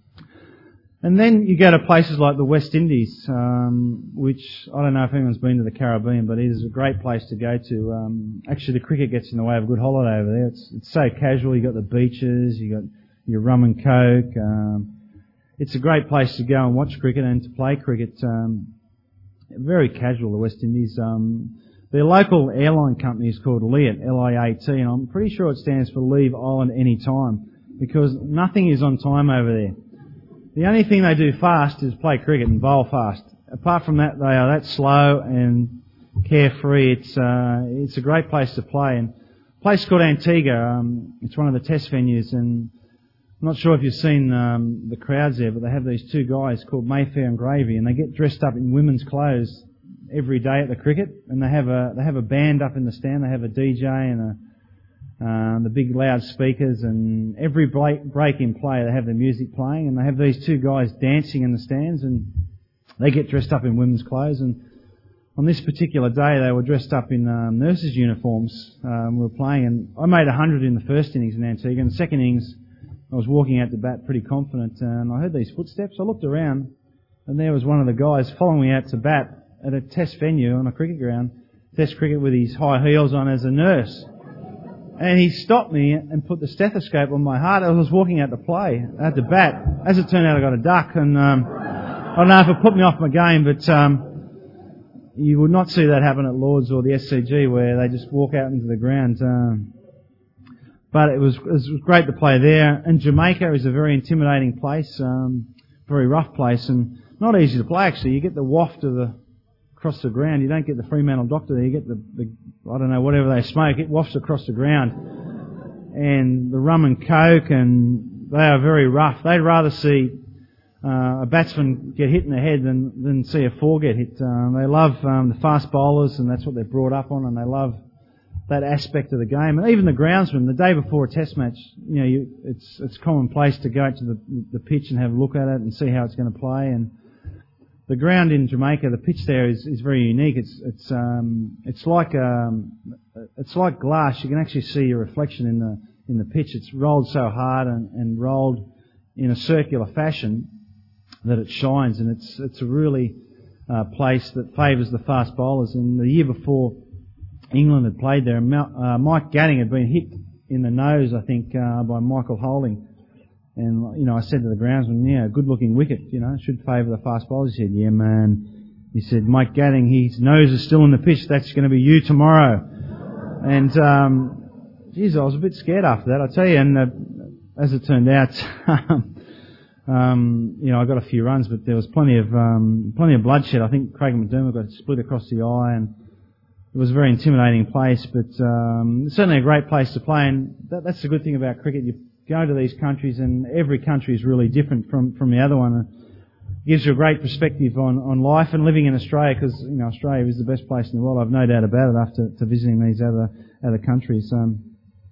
And then you go to places like the West Indies, um, which I don't know if anyone's been to the Caribbean, but it is a great place to go to. Um, actually, the cricket gets in the way of a good holiday over there. It's, it's so casual. You got the beaches, you got your rum and coke. Um, it's a great place to go and watch cricket and to play cricket. Um, very casual, the West Indies. Um, The local airline company is called Liat, L I A T, and I'm pretty sure it stands for Leave Island Anytime, because nothing is on time over there. The only thing they do fast is play cricket and bowl fast. Apart from that, they are that slow and carefree. It's uh, it's a great place to play. And a place called Antigua, um, it's one of the test venues, and I'm not sure if you've seen um, the crowds there, but they have these two guys called Mayfair and Gravy, and they get dressed up in women's clothes every day at the cricket, and they have a they have a band up in the stand. They have a D J and a Uh, the big loud speakers, and every break, break in play they have the music playing, and they have these two guys dancing in the stands, and they get dressed up in women's clothes. And on this particular day they were dressed up in um, nurses' uniforms. Um, we were playing, and I made one hundred in the first innings in Antigua, and the second innings I was walking out to bat pretty confident, and I heard these footsteps. I looked around, and there was one of the guys following me out to bat at a test venue on a cricket ground, test cricket, with his high heels on as a nurse. And he stopped me and put the stethoscope on my heart. I was walking out to play, out to bat. As it turned out, I got a duck, and um, I don't know if it put me off my game, but um, you would not see that happen at Lords or the S C G, where they just walk out into the ground. Um, but it was, it was great to play there. And Jamaica is a very intimidating place, um, very rough place, and not easy to play actually. You get the waft of the across the ground. You don't get the Fremantle Doctor there. You get the, the, I don't know, whatever they smoke. It wafts across the ground. And the rum and coke, and they are very rough. They'd rather see uh, a batsman get hit in the head than, than see a four get hit. Um, they love um, the fast bowlers, and that's what they're brought up on, and they love that aspect of the game. And even the groundsman, the day before a test match, you know, you, it's it's commonplace to go to the, the pitch and have a look at it and see how it's going to play. And the ground in Jamaica, the pitch there is, is very unique. It's it's um it's like um it's like glass. You can actually see your reflection in the in the pitch. It's rolled so hard and, and rolled in a circular fashion that it shines, and it's it's a really uh, place that favours the fast bowlers. And the year before England had played there, uh, Mike Gatting had been hit in the nose, I think, uh, by Michael Holding. And, you know, I said to the groundsman, yeah, good-looking wicket, you know, should favour the fast bowlers. He said, yeah, man. He said, Mike Gatting, his nose is still in the pitch. That's going to be you tomorrow. And, um, geez, I was a bit scared after that, I tell you. And uh, as it turned out, um, you know, I got a few runs, but there was plenty of um, plenty of bloodshed. I think Craig McDermott got split across the eye, and it was a very intimidating place, but um, certainly a great place to play. And that, that's the good thing about cricket. You go to these countries, and every country is really different from, from the other one. It gives you a great perspective on, on life and living in Australia, because, you know, Australia is the best place in the world. I've no doubt about it after to visiting these other other countries. Um,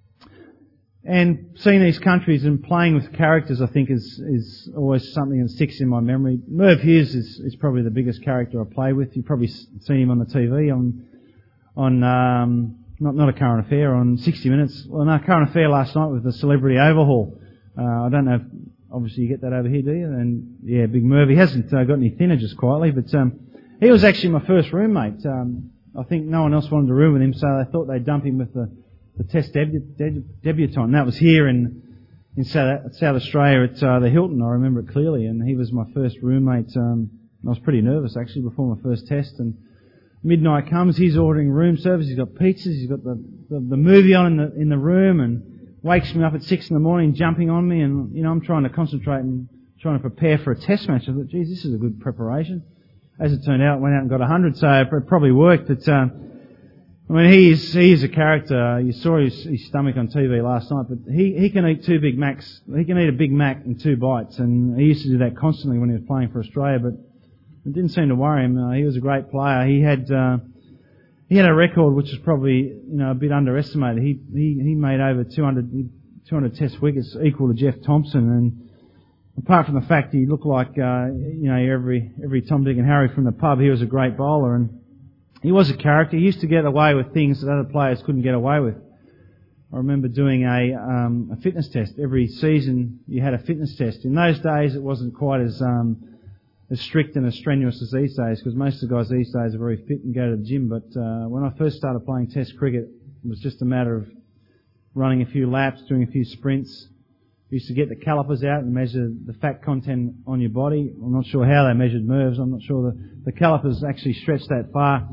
and seeing these countries and playing with characters, I think, is is always something that sticks in my memory. Merv Hughes is, is probably the biggest character I play with. You've probably seen him on the T V on on. Um, Not not a current affair, on sixty minutes. Well, no, current affair last night with the Celebrity Overhaul. Uh, I don't know if, obviously you get that over here, do you? And yeah, Big Merv, he hasn't uh, got any thinner, just quietly, but um, he was actually my first roommate. Um, I think no one else wanted to room with him, so they thought they'd dump him with the, the Test debu- debu- debutant. And that was here in in South, South Australia at uh, the Hilton. I remember it clearly, and he was my first roommate. Um, I was pretty nervous actually before my first test, and midnight comes, he's ordering room service, he's got pizzas, he's got the, the, the movie on in the, in the room, and wakes me up at six in the morning, jumping on me, and, you know, I'm trying to concentrate and trying to prepare for a test match. I thought, geez, this is a good preparation. As it turned out, I went out and got a hundred, so it probably worked, but, um, I mean, he is, he is a character. You saw his, his stomach on T V last night, but he, he can eat two Big Macs, he can eat a Big Mac in two bites, and he used to do that constantly when he was playing for Australia, but it didn't seem to worry him. Uh, he was a great player. He had uh, he had a record which was probably, you know, a bit underestimated. He he, he made over two hundred, two hundred Test wickets, equal to Jeff Thompson. And apart from the fact he looked like uh, you know every every Tom, Dick and Harry from the pub, he was a great bowler, and he was a character. He used to get away with things that other players couldn't get away with. I remember doing a um, a fitness test every season. You had a fitness test. In those days, it wasn't quite as um, as strict and as strenuous as these days, because most of the guys these days are very fit and go to the gym. But uh, when I first started playing Test cricket, it was just a matter of running a few laps, doing a few sprints. We used to get the calipers out and measure the fat content on your body. I'm not sure how they measured Merv's. I'm not sure the, the calipers actually stretched that far.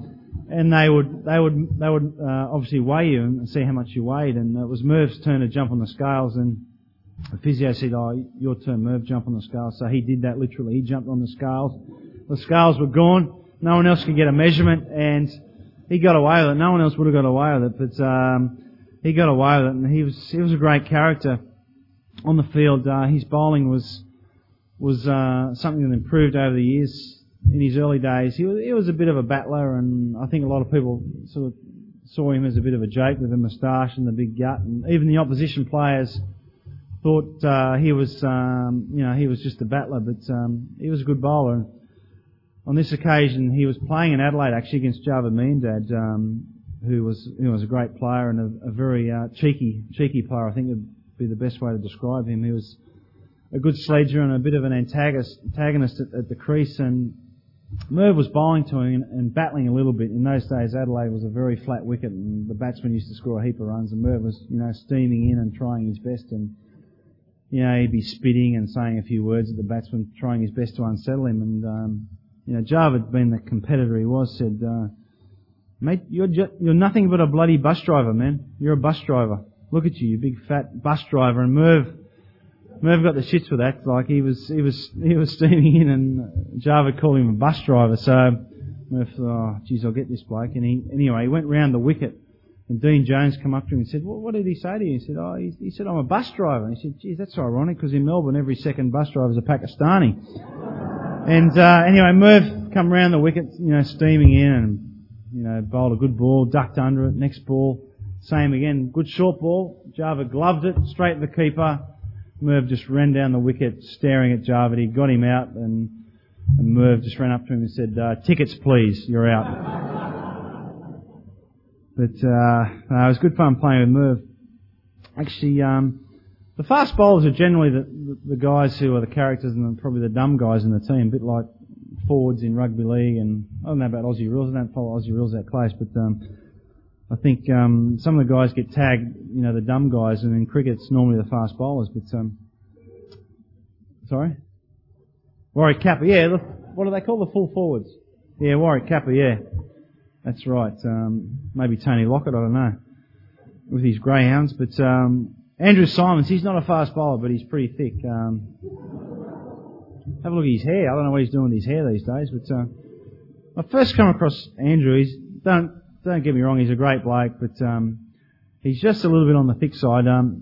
and they would they would they would uh, obviously weigh you and see how much you weighed. And it was Merv's turn to jump on the scales, and the physio said, "Oh, your turn, Merv, jump on the scales." So he did that literally. He jumped on the scales. The scales were gone. No one else could get a measurement, and he got away with it. No one else would have got away with it, but um, he got away with it, and he was he was a great character on the field. Uh, his bowling was was uh, something that improved over the years. In his early days, he was, he was a bit of a battler, and I think a lot of people sort of saw him as a bit of a joke with the moustache and the big gut, and even the opposition players thought uh, he was, um, you know, he was just a battler, but um, he was a good bowler. And on this occasion, he was playing in Adelaide actually against Javed Miandad, um, who was who was a great player and a, a very uh, cheeky cheeky player. I think would be the best way to describe him. He was a good sledger and a bit of an antagonist, antagonist at, at the crease, and Merv was bowling to him and battling a little bit. In those days, Adelaide was a very flat wicket, and the batsman used to score a heap of runs, and Merv was, you know, steaming in and trying his best, and, you know, he'd be spitting and saying a few words at the batsman, trying his best to unsettle him. And, um, you know, Javed, being the competitor he was, said, uh, "Mate, you're ju- you're nothing but a bloody bus driver, man. You're a bus driver. Look at you, you big fat bus driver." And Merv, Merv got the shits for that. Like, he was, he was, he was steaming in, and Javed called him a bus driver. So Merv thought, "Oh, geez, I'll get this bloke." And he, anyway, he went round the wicket, and Dean Jones come up to him and said, "Well, what did he say to you?" He said, "Oh, he, he said, I'm a bus driver." And he said, "Geez, that's ironic, because in Melbourne, every second bus driver is a Pakistani." And, uh, anyway, Merv come round the wicket, you know, steaming in, and, you know, bowled a good ball, ducked under it. Next ball, same again, good short ball. Javed gloved it, straight to the keeper. Merv just ran down the wicket, staring at Javed. He got him out, and, and Merv just ran up to him and said, uh, "Tickets, please, you're out." But uh, no, it was good fun playing with Merv. Actually, um, the fast bowlers are generally the, the, the guys who are the characters and probably the dumb guys in the team, a bit like forwards in rugby league. And I don't know about Aussie rules. I don't follow Aussie rules that close, but um, I think um, some of the guys get tagged, you know, the dumb guys, and in cricket it's normally the fast bowlers. But um, sorry, Warwick Capper, yeah. The, what do they call the full forwards? Yeah, Warwick Capper, yeah, that's right. Um, maybe Tony Lockett, I don't know, with his greyhounds. But um, Andrew Simons, he's not a fast bowler, but he's pretty thick. Um, have a look at his hair. I don't know what he's doing with his hair these days. But uh, I first come across Andrew. He's don't. Don't get me wrong, he's a great bloke, but um, he's just a little bit on the thick side. Um,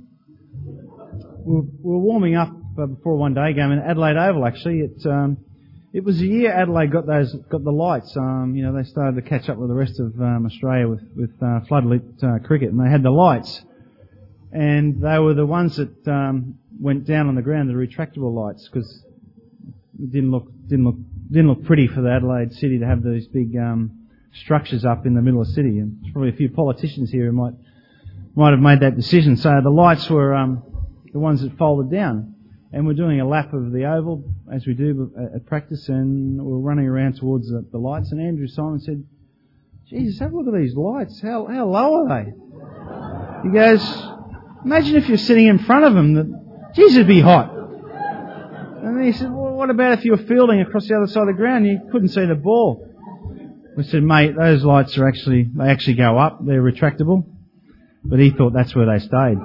we were warming up uh, before a one-day game in Adelaide Oval. Actually, it um, it was the year Adelaide got those got the lights. Um, you know, they started to catch up with the rest of um, Australia with with uh, floodlit uh, cricket, and they had the lights, and they were the ones that um, went down on the ground, the retractable lights, because it didn't look didn't look didn't look pretty for the Adelaide city to have these big Um, structures up in the middle of the city, and there's probably a few politicians here who might might have made that decision. So the lights were um, the ones that folded down, and we're doing a lap of the oval as we do at practice, and we're running around towards the, the lights. And Andrew Simon said, "Jesus, have a look at these lights. How how low are they?" He goes, "Imagine if you're sitting in front of them. That, geez, it'd be hot." And then he said, "Well, what about if you were fielding across the other side of the ground? You couldn't see the ball." We said, "Mate, those lights are actually, they actually go up. They're retractable." But he thought that's where they stayed.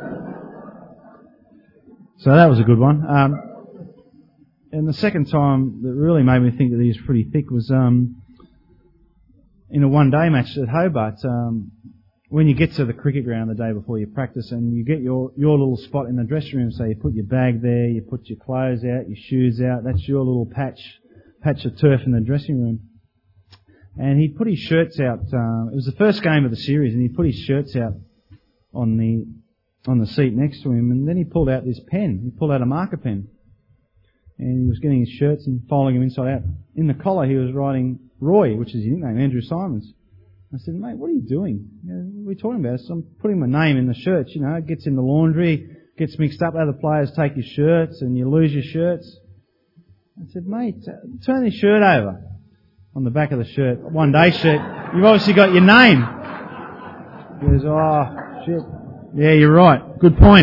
So that was a good one. Um, and the second time that really made me think that he was pretty thick was um, in a one-day match at Hobart. Um, when you get to the cricket ground the day before you practice, and you get your, your little spot in the dressing room, so you put your bag there, you put your clothes out, your shoes out. That's your little patch, patch of turf in the dressing room. And he put his shirts out. Uh, it was the first game of the series, and he put his shirts out on the on the seat next to him. And then he pulled out this pen. He pulled out a marker pen, and he was getting his shirts and folding them inside out. In the collar, he was writing Roy, which is his nickname, Andrew Simons. I said, "Mate, what are you doing? You know, what are we talking about?" So I'm putting my name in the shirts. You know, it gets in the laundry, gets mixed up. Other players take your shirts, and you lose your shirts. I said, "Mate, turn this shirt over." On the back of the shirt, one day shirt, you've obviously got your name. He goes, "Oh, shit. Yeah, you're right. Good point."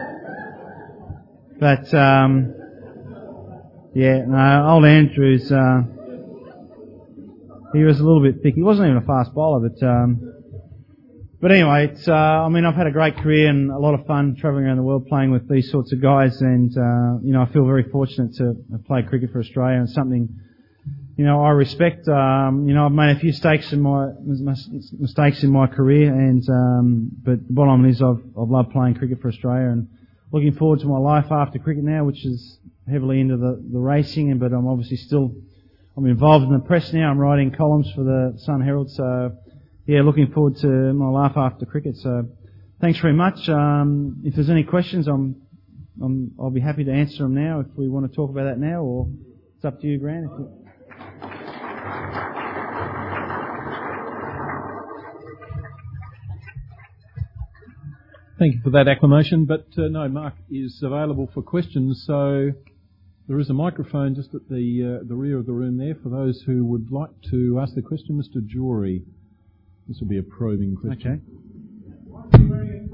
But, um, yeah, no, old Andrew's, uh, he was a little bit thick. He wasn't even a fast bowler, but um, but anyway, it's uh, I mean, I've had a great career and a lot of fun travelling around the world playing with these sorts of guys, and uh, you know, I feel very fortunate to have played cricket for Australia, and something, you know, I respect. Um, you know, I've made a few mistakes in my mistakes in my career, and um, but the bottom line is I've I've loved playing cricket for Australia, and looking forward to my life after cricket now, which is heavily into the, the racing, and but I'm obviously still I'm involved in the press now. I'm writing columns for the Sun Herald, so yeah, looking forward to my life after cricket. So thanks very much. Um, if there's any questions, I'm, I'm I'll be happy to answer them now. If we want to talk about that now, or it's up to you, Grant. If you... Thank you for that acclamation, but uh, no, Mark is available for questions, so there is a microphone just at the uh, the rear of the room there for those who would like to ask the question. Mister Jory, this will be a probing question. Okay.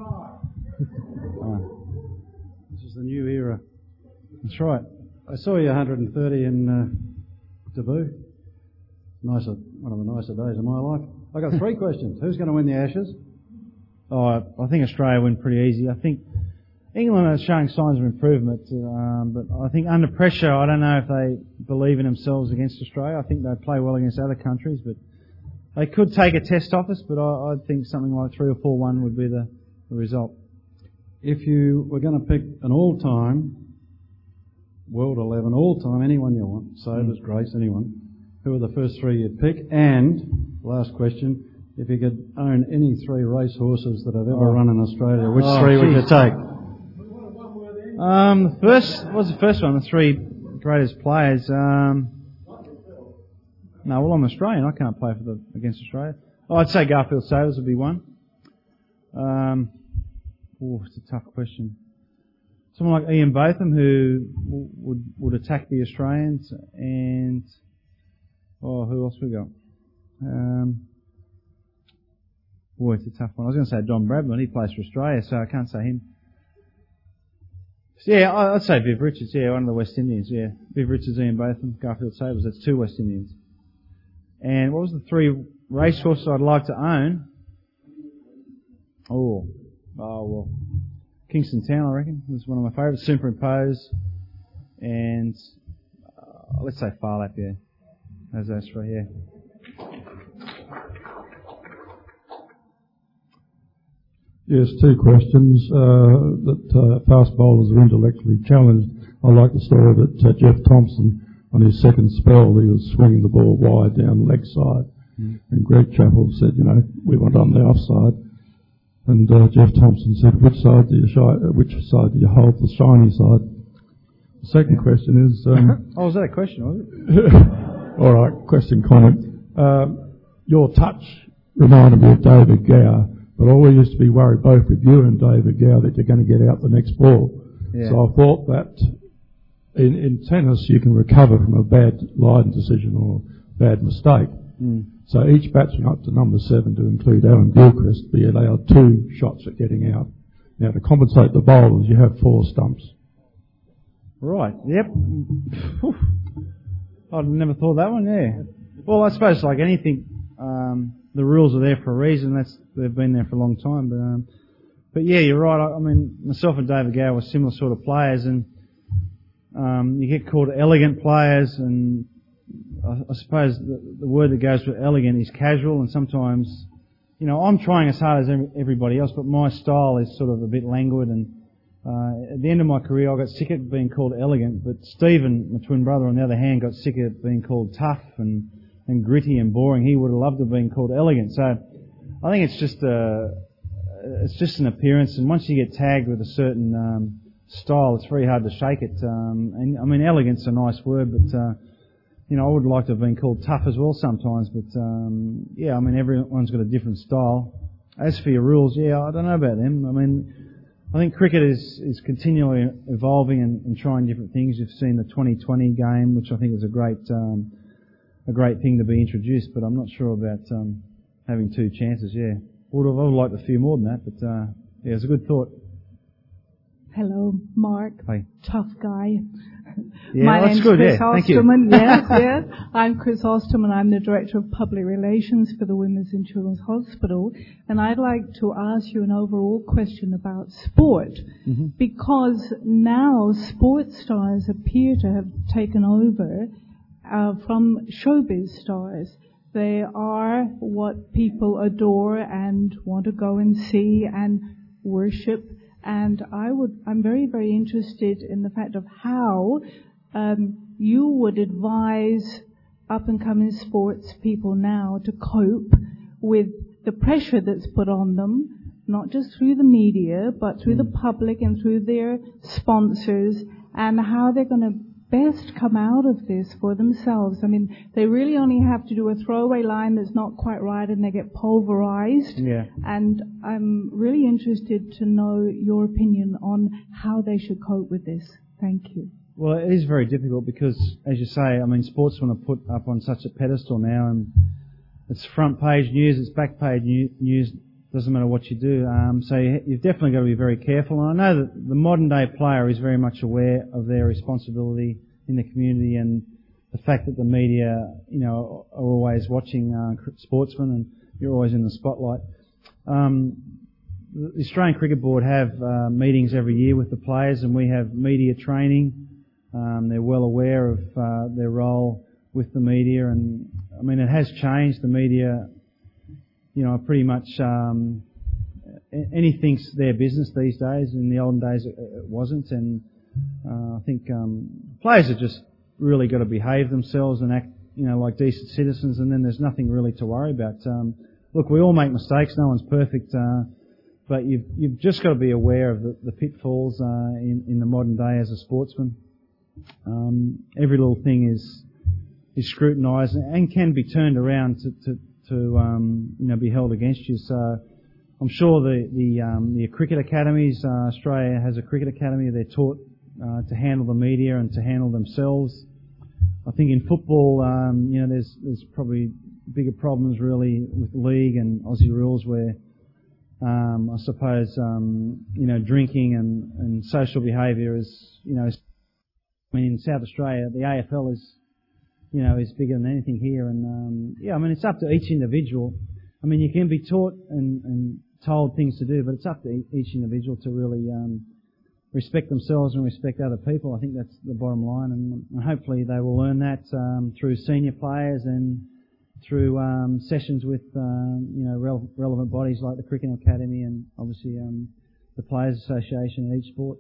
Oh, this is the new era. That's right. I saw you one hundred thirty in uh, Taboo. Nicer, one of the nicer days of my life. I got three questions. Who's going to win the Ashes? Oh, I think Australia win pretty easy. I think England are showing signs of improvement, um, but I think under pressure, I don't know if they believe in themselves against Australia. I think they play well against other countries, but they could take a test off us, but I, I think something like three or four one would be the, the result. If you were going to pick an all-time, World eleven, all-time, anyone you want, Sabres, mm. Grace, anyone, who are the first three you'd pick? And, last question, if you could own any three race horses that have ever oh. run in Australia, which oh, three geez. would you take? Um, the first, what was the first one? The three greatest players. Um, no, well, I'm Australian. I can't play for the against Australia. Oh, I'd say Garfield Sabres would be one. Um, oh, it's a tough question. Someone like Ian Botham, who would would attack the Australians, and oh, who else we got? Um, Boy, it's a tough one. I was going to say Don Bradman. He plays for Australia, so I can't say him. So yeah, I'd say Viv Richards. Yeah, one of the West Indians. Yeah, Viv Richards, Ian Botham, Garfield Sabres. That's two West Indians. And what was the three racehorses I'd like to own? Oh, oh well, Kingston Town, I reckon, was one of my favourites. Superimpose, and uh, let's say Farlap. Yeah, those those three. Yeah. Yes, two questions. Uh, that uh, fast bowlers are intellectually challenged. I like the story that uh, Jeff Thompson, on his second spell, he was swinging the ball wide down leg side. Mm. And Greg Chappell said, you know, we went on the offside. And uh, Jeff Thompson said, which side do you shy, uh, which side do you hold, the shiny side? The second yeah. question is... Um, oh, was that a question, was it? All right, question, comment. Uh, your touch reminded me of David Gower. But I always used to be worried, both with you and David Gower, that you're going to get out the next ball. Yeah. So I thought that in, in tennis you can recover from a bad line decision or bad mistake. Mm. So each batsman up to number seven, to include Alan Gilchrist, be allowed two shots at getting out. Now to compensate the bowlers, you have four stumps. Right. Yep. I'd never thought that one. Yeah. Well, I suppose like anything. Um, The rules are there for a reason. That's they've been there for a long time. But um, but yeah, you're right. I, I mean, myself and David Gower were similar sort of players, and um, you get called elegant players, and I, I suppose the, the word that goes with elegant is casual. And sometimes, you know, I'm trying as hard as everybody else, but my style is sort of a bit languid. And uh, at the end of my career, I got sick of being called elegant. But Stephen, my twin brother, on the other hand, got sick of being called tough and and gritty and boring. He would have loved to have been called elegant. So I think it's just a, it's just an appearance, and once you get tagged with a certain um, style, it's very hard to shake it. Um, and I mean, elegant's a nice word, but uh, you know, I would like to have been called tough as well sometimes. But um, yeah, I mean, everyone's got a different style. As for your rules, yeah, I don't know about them. I mean, I think cricket is is continually evolving and, and trying different things. You've seen the twenty twenty game, which I think is a great um, a great thing to be introduced, but I'm not sure about um, having two chances. Yeah, would have, I would like a few more than that, but uh, yeah, it's a good thought. Hello, Mark. Hi. Tough guy. Yeah, My that's name's good. Chris Yeah, thank you. Osterman. Yes, yes. I'm Chris Osterman. I'm the Director of Public Relations for the Women's and Children's Hospital. And I'd like to ask you an overall question about sport. Mm-hmm. Because now sports stars appear to have taken over uh, from showbiz stars. They are what people adore and want to go and see and worship. And I would, I'm very, very interested in the fact of how um, you would advise up-and-coming sports people now to cope with the pressure that's put on them, not just through the media, but through the public and through their sponsors, and how they're going to best come out of this for themselves. I mean, they really only have to do a throwaway line that's not quite right and they get pulverized. Yeah. And I'm really interested to know your opinion on how they should cope with this. Thank you. Well, it is very difficult because, as you say, I mean, sportsmen are put up on such a pedestal now, and it's front page news, it's back page news, doesn't matter what you do. Um, so you've definitely got to be very careful. And I know that the modern day player is very much aware of their responsibility in the community and the fact that the media, you know, are always watching uh, sportsmen and you're always in the spotlight. Um, the Australian Cricket Board have uh, meetings every year with the players, and we have media training. Um, they're well aware of uh, their role with the media, and I mean, it has changed. The media, you know, are pretty much um, anything's their business these days. In the olden days, it, it wasn't, and uh, I think um, players have just really got to behave themselves and act, you know, like decent citizens, and then there's nothing really to worry about. Um, look, we all make mistakes. No one's perfect. Uh, But you've, you've just got to be aware of the, the pitfalls uh, in, in the modern day as a sportsman. Um, every little thing is is scrutinised and can be turned around to to, to um, you know, be held against you. So I'm sure the the, um, the cricket academies, uh, Australia has a cricket academy. They're taught uh, to handle the media and to handle themselves. I think in football, um, you know, there's there's probably bigger problems really with the league and Aussie rules where. Um, I suppose, um, you know, drinking and, and social behaviour is, you know, I mean, in South Australia, the A F L is, you know, is bigger than anything here. And, um, yeah, I mean, it's up to each individual. I mean, you can be taught and, and told things to do, but it's up to each individual to really, um, respect themselves and respect other people. I think that's the bottom line. And, and hopefully they will learn that, um, through senior players and, through um, sessions with um, you know rele- relevant bodies like the Cricket Academy and obviously um, the Players Association in each sport.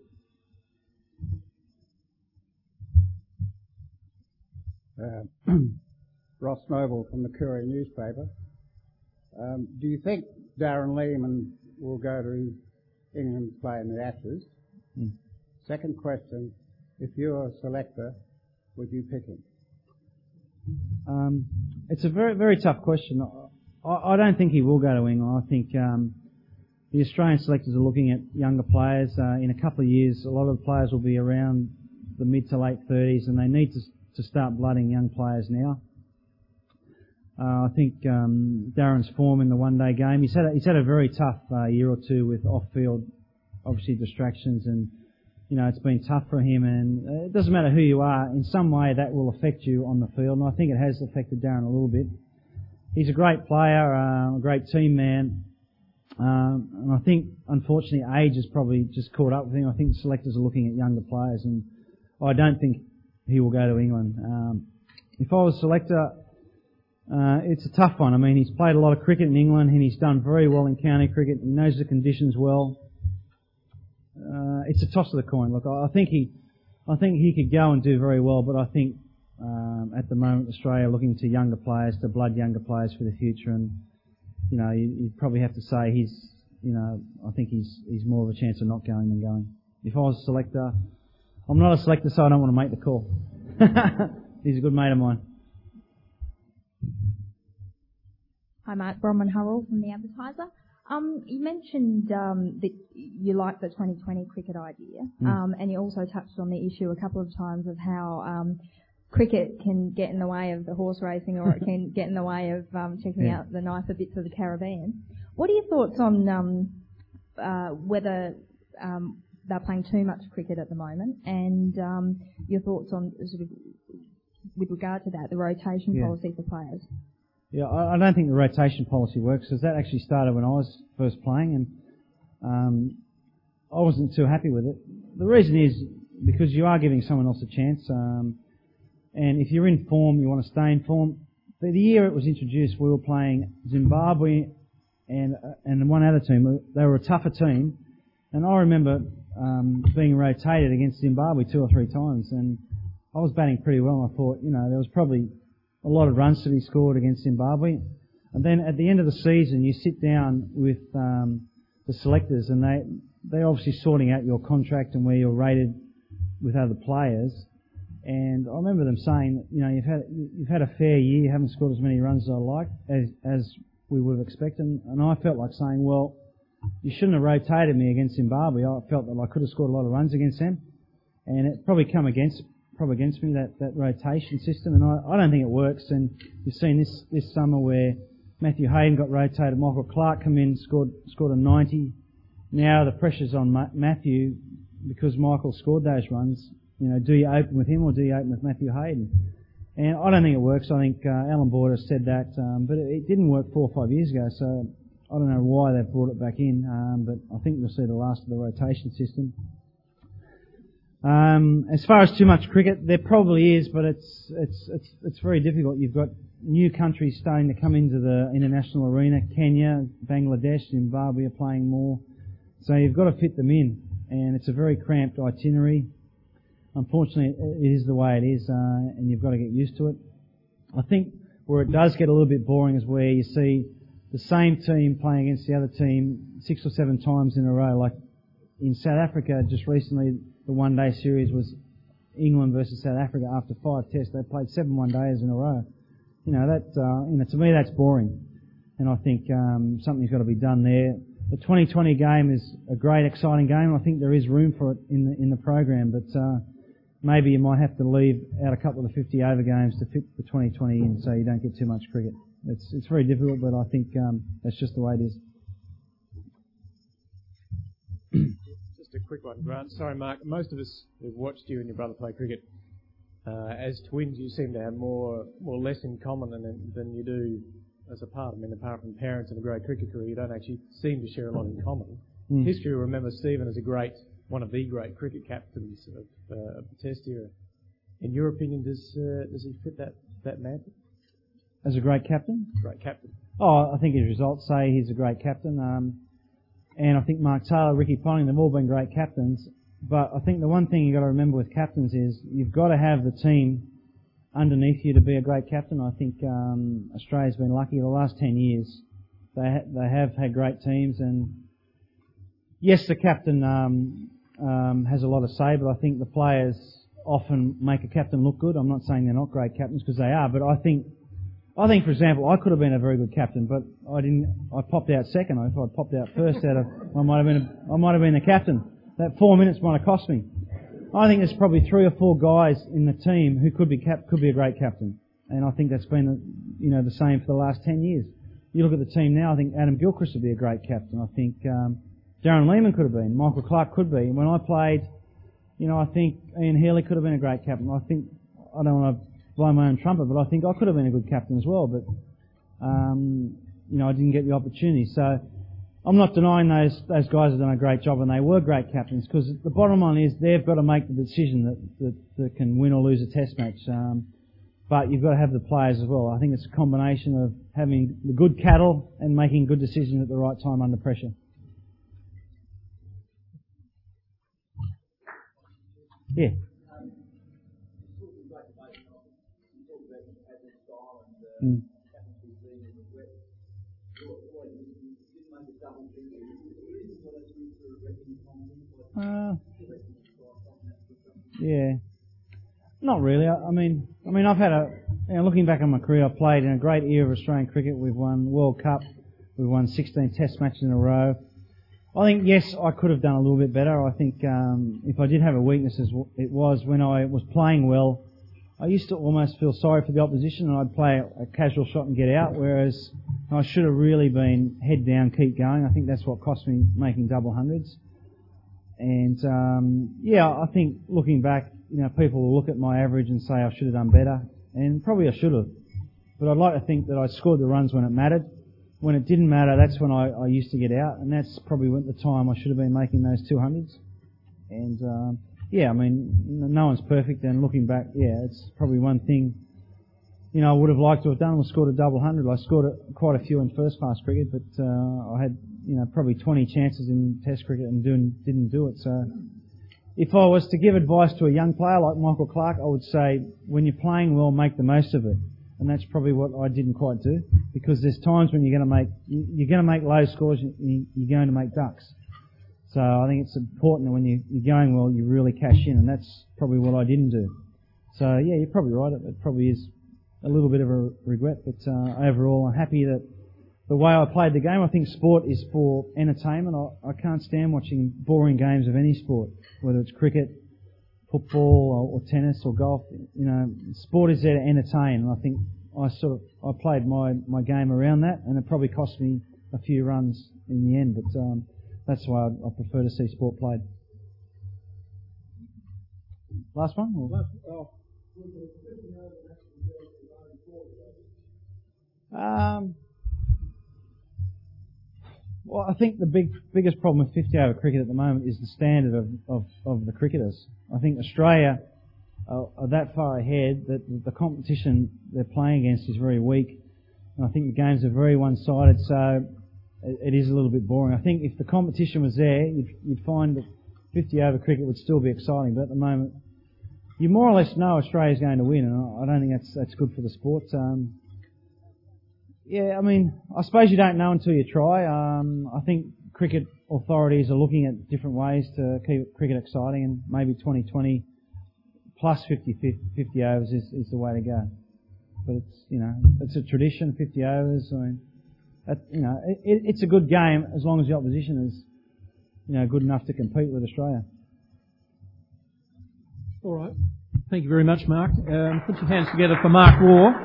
Uh, Ross Noble from the Courier newspaper. Um, do you think Darren Lehmann will go to England to play in the Ashes? Mm. Second question, if you're a selector, would you pick him? Um, it's a very, very tough question. I, I don't think he will go to England. I think um, the Australian selectors are looking at younger players. Uh, in a couple of years, a lot of the players will be around the mid to late thirties, and they need to to start blooding young players now. Uh, I think um, Darren's form in the one-day game. He's had a, he's had a very tough uh, year or two with off-field, obviously distractions and. You know, it's been tough for him, and it doesn't matter who you are. In some way, that will affect you on the field, and I think it has affected Darren a little bit. He's a great player, uh, a great team man, um, and I think, unfortunately, age has probably just caught up with him. I think the selectors are looking at younger players, and I don't think he will go to England. Um, if I was a selector, uh, it's a tough one. I mean, he's played a lot of cricket in England, and he's done very well in county cricket. He knows the conditions well. Uh, it's a toss of the coin. Look, I think he, I think he could go and do very well, but I think um, at the moment Australia are looking to younger players, to blood younger players for the future, and you know you, you'd probably have to say he's, you know, I think he's he's more of a chance of not going than going. If I was a selector, I'm not a selector, so I don't want to make the call. He's a good mate of mine. Hi, Mark. Bronwyn Hurrell from The Advertiser. Um, you mentioned um, that you like the twenty twenty cricket idea, mm. um, and you also touched on the issue a couple of times of how um, cricket can get in the way of the horse racing, or it can get in the way of um, checking yeah. out the nicer bits of the Caribbean. What are your thoughts on um, uh, whether um, they're playing too much cricket at the moment, and um, your thoughts on sort of with regard to that, the rotation yeah. policy for players. Yeah, I, I don't think the rotation policy works, because that actually started when I was first playing, and um, I wasn't too happy with it. The reason is because you are giving someone else a chance, um, and if you're in form, you want to stay in form. The, the year it was introduced, we were playing Zimbabwe and uh, and one other team. They were a tougher team, and I remember um, being rotated against Zimbabwe two or three times, and I was batting pretty well, and I thought, you know, there was probably a lot of runs to be scored against Zimbabwe. And then at the end of the season, you sit down with um, the selectors, and they they're obviously sorting out your contract and where you're rated with other players. And I remember them saying, you know, you've had you've had a fair year, you haven't scored as many runs as I like as as we would have expected. And I felt like saying, well, you shouldn't have rotated me against Zimbabwe. I felt that I could have scored a lot of runs against them, and it probably come against probably against me that, that rotation system. And I, I don't think it works. And you've seen this this summer where Matthew Hayden got rotated, Michael Clark come in, scored scored a ninety. Now the pressure's on Ma- Matthew because Michael scored those runs. You know, do you open with him or do you open with Matthew Hayden? And I don't think it works. I think uh, Alan Border said that, um, but it, it didn't work four or five years ago. So I don't know why they've brought it back in, um, but I think we'll see the last of the rotation system. Um, as far as too much cricket, there probably is, but it's it's it's it's very difficult. You've got new countries starting to come into the international arena. Kenya, Bangladesh, Zimbabwe are playing more, so you've got to fit them in, and it's a very cramped itinerary. Unfortunately, it is the way it is, uh, and you've got to get used to it. I think where it does get a little bit boring is where you see the same team playing against the other team six or seven times in a row. Like in South Africa, just recently, the one-day series was England versus South Africa after five tests. They played seven one-days in a row. You know, that, uh, you know, to me, that's boring. And I think um, something's got to be done there. The twenty twenty game is a great, exciting game. I think there is room for it in the in the program, but uh, maybe you might have to leave out a couple of the fifty over games to fit the twenty twenty in, so you don't get too much cricket. It's it's very difficult, but I think um, that's just the way it is. Just a quick one, Grant. Sorry, Mark. Most of us who've watched you and your brother play cricket, uh, as twins, you seem to have more more less in common than than you do as a part. I mean, apart from parents and a great cricket career, you don't actually seem to share a lot in common. Mm. History will remember Stephen as a great, one of the great cricket captains of, uh, of the Test era. In your opinion, does uh, does he fit that that mantle? As a great captain? Great captain. Oh, I think his results say he's a great captain. Um, and I think Mark Taylor, Ricky Ponting, they've all been great captains. But I think the one thing you've got to remember with captains is you've got to have the team underneath you to be a great captain. I think um, Australia's been lucky the last ten years. They ha- they have had great teams, and yes, the captain um, um, has a lot of say, but I think the players often make a captain look good. I'm not saying they're not great captains, because they are, but I think, I think, for example, I could have been a very good captain, but I didn't. I popped out second. If I'd popped out first, out of I might have been a, I might have been the captain. That four minutes might have cost me. I think there's probably three or four guys in the team who could be cap- could be a great captain, and I think that's been, you know, the same for the last ten years. You look at the team now. I think Adam Gilchrist would be a great captain. I think um, Darren Lehmann could have been. Michael Clark could be. When I played, you know, I think Ian Healy could have been a great captain. I think I don't want to blow my own trumpet, but I think I could have been a good captain as well. But um, you know, I didn't get the opportunity. So I'm not denying those those guys have done a great job, and they were great captains, because the bottom line is they've got to make the decision that, that, that can win or lose a test match. Um, but you've got to have the players as well. I think it's a combination of having the good cattle and making good decisions at the right time under pressure. Yeah. Mm. Uh, yeah, not really. I, I mean, I mean, I've had a. You know, looking back on my career, I've played in a great era of Australian cricket. We've won World Cup. We've won sixteen Test matches in a row. I think yes, I could have done a little bit better. I think um, if I did have a weakness, it was when I was playing well, I used to almost feel sorry for the opposition, and I'd play a casual shot and get out. Whereas I should have really been head down, keep going. I think that's what cost me making double hundreds. And, um, yeah, I think looking back, you know, people will look at my average and say I should have done better, and probably I should have. But I'd like to think that I scored the runs when it mattered. When it didn't matter, that's when I, I used to get out, and that's probably when, the time I should have been making those two hundreds. And, um, yeah, I mean, no one's perfect, and looking back, yeah, it's probably one thing, you know, I would have liked to have done was scored a double hundred. I scored a, quite a few in first class cricket, but uh, I had, you know, probably twenty chances in Test cricket and doing, didn't do it. So if I was to give advice to a young player like Michael Clarke, I would say when you're playing well, make the most of it. And that's probably what I didn't quite do, because there's times when you're going to make you're going to make low scores, you're going to make ducks. So I think it's important that when you, you're going well, you really cash in, and that's probably what I didn't do. So yeah, you're probably right. It, it probably is a little bit of a regret, but uh, overall, I'm happy that the way I played the game. I think sport is for entertainment. I, I can't stand watching boring games of any sport, whether it's cricket, football, or, or tennis, or golf. You know, sport is there to entertain, and I think I sort of I played my, my game around that, and it probably cost me a few runs in the end. But um, that's why I, I prefer to see sport played. Last one? Or? Last, oh. Um, well, I think the big biggest problem with fifty over cricket at the moment is the standard of, of, of the cricketers. I think Australia are, are that far ahead that the competition they're playing against is very weak. And I think the games are very one-sided, so it, it is a little bit boring. I think if the competition was there, you'd, you'd find that fifty over cricket would still be exciting, but at the moment, you more or less know Australia's going to win, and I don't think that's that's good for the sport. Um, yeah, I mean, I suppose you don't know until you try. Um, I think cricket authorities are looking at different ways to keep cricket exciting, and maybe twenty twenty plus fifty, fifty overs is, is the way to go. But it's, you know, it's a tradition, fifty overs. I mean, that, you know, it, it, it's a good game as long as the opposition is, you know, good enough to compete with Australia. All right. Thank you very much, Mark. Um, put your hands together for Mark Waugh.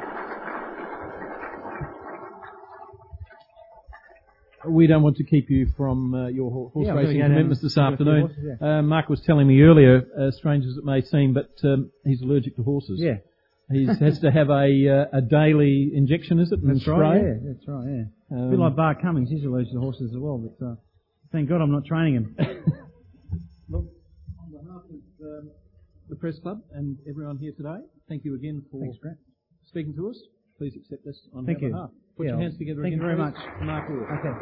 We don't want to keep you from uh, your horse yeah, racing commitments this afternoon. Horses, yeah. uh, Mark was telling me earlier, uh, strange as it may seem, but um, he's allergic to horses. Yeah. He has to have a uh, a daily injection, is it? That's right, yeah. That's right, yeah. Um, a bit like Bart Cummings, he's allergic to horses as well, but uh, thank God I'm not training him. Look, on behalf of um, the Press Club and everyone here today, thank you again for Thanks, Grant. speaking to us. Please accept this on thank our you. behalf. Put yeah, your hands together thank again. Thank you very please. much. Mark Waugh. Okay.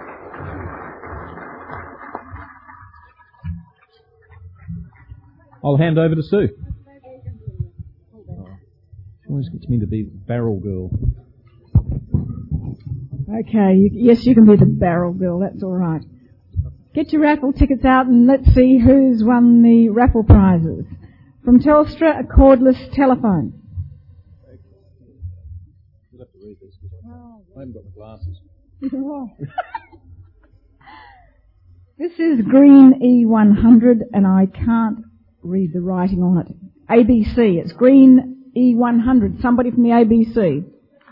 I'll hand over to Sue. She always gets me to be barrel girl. Okay, you, yes, you can be the barrel girl, that's all right. Get your raffle tickets out and let's see who's won the raffle prizes. From Telstra, a cordless telephone. You'll have to read this because I haven't got my glasses. This is Green E one hundred and I can't read the writing on it. A B C, it's Green E one hundred. Somebody from the A B C.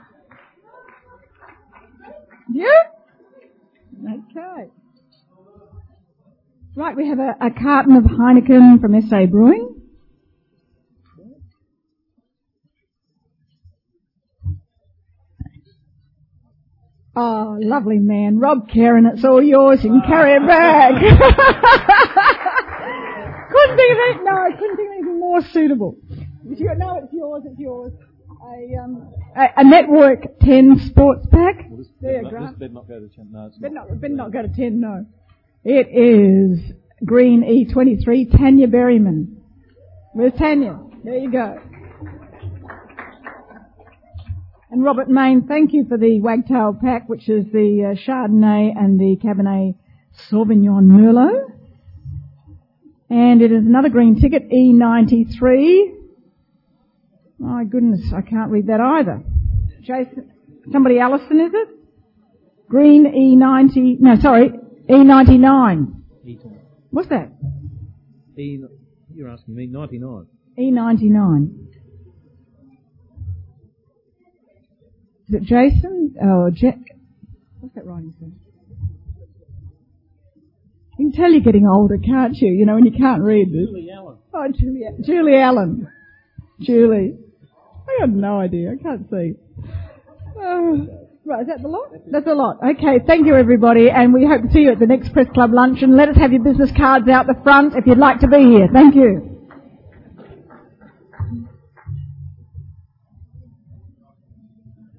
You? Okay. Right, we have a, a carton of Heineken from S A Brewing. Oh, lovely man. Rob Karen, it's all yours. You can carry it back. Couldn't think of it. No, I couldn't think of anything more suitable. If you, no, it's yours, it's yours. A, um, a, a Network ten sports pack. Well, this there, better, Grant. This better not go to ten. No, it's better not. not, better not go to ten, no. It is Green E twenty-three, Tanya Berryman. Where's Tanya? There you go. And Robert Main, thank you for the Wagtail pack, which is the uh, Chardonnay and the Cabernet Sauvignon Merlot. And it is another green ticket, E ninety-three. My goodness, I can't read that either. Jason, somebody Allison, is it? Green E ninety, no, sorry, E ninety-nine. E What's that? E, you're asking me, ninety-nine. E ninety-nine. Is it Jason? Oh, Jack. What's that writing, sir? You can can tell you're getting older, can't you? You know, when you can't read this. Julie Allen. Oh, Julie, Julie Allen. Julie. I got no idea. I can't see. Oh, right, is that the lot? That's a lot. Okay, thank you everybody, and we hope to see you at the next Press Club luncheon. Let us have your business cards out the front if you'd like to be here. Thank you.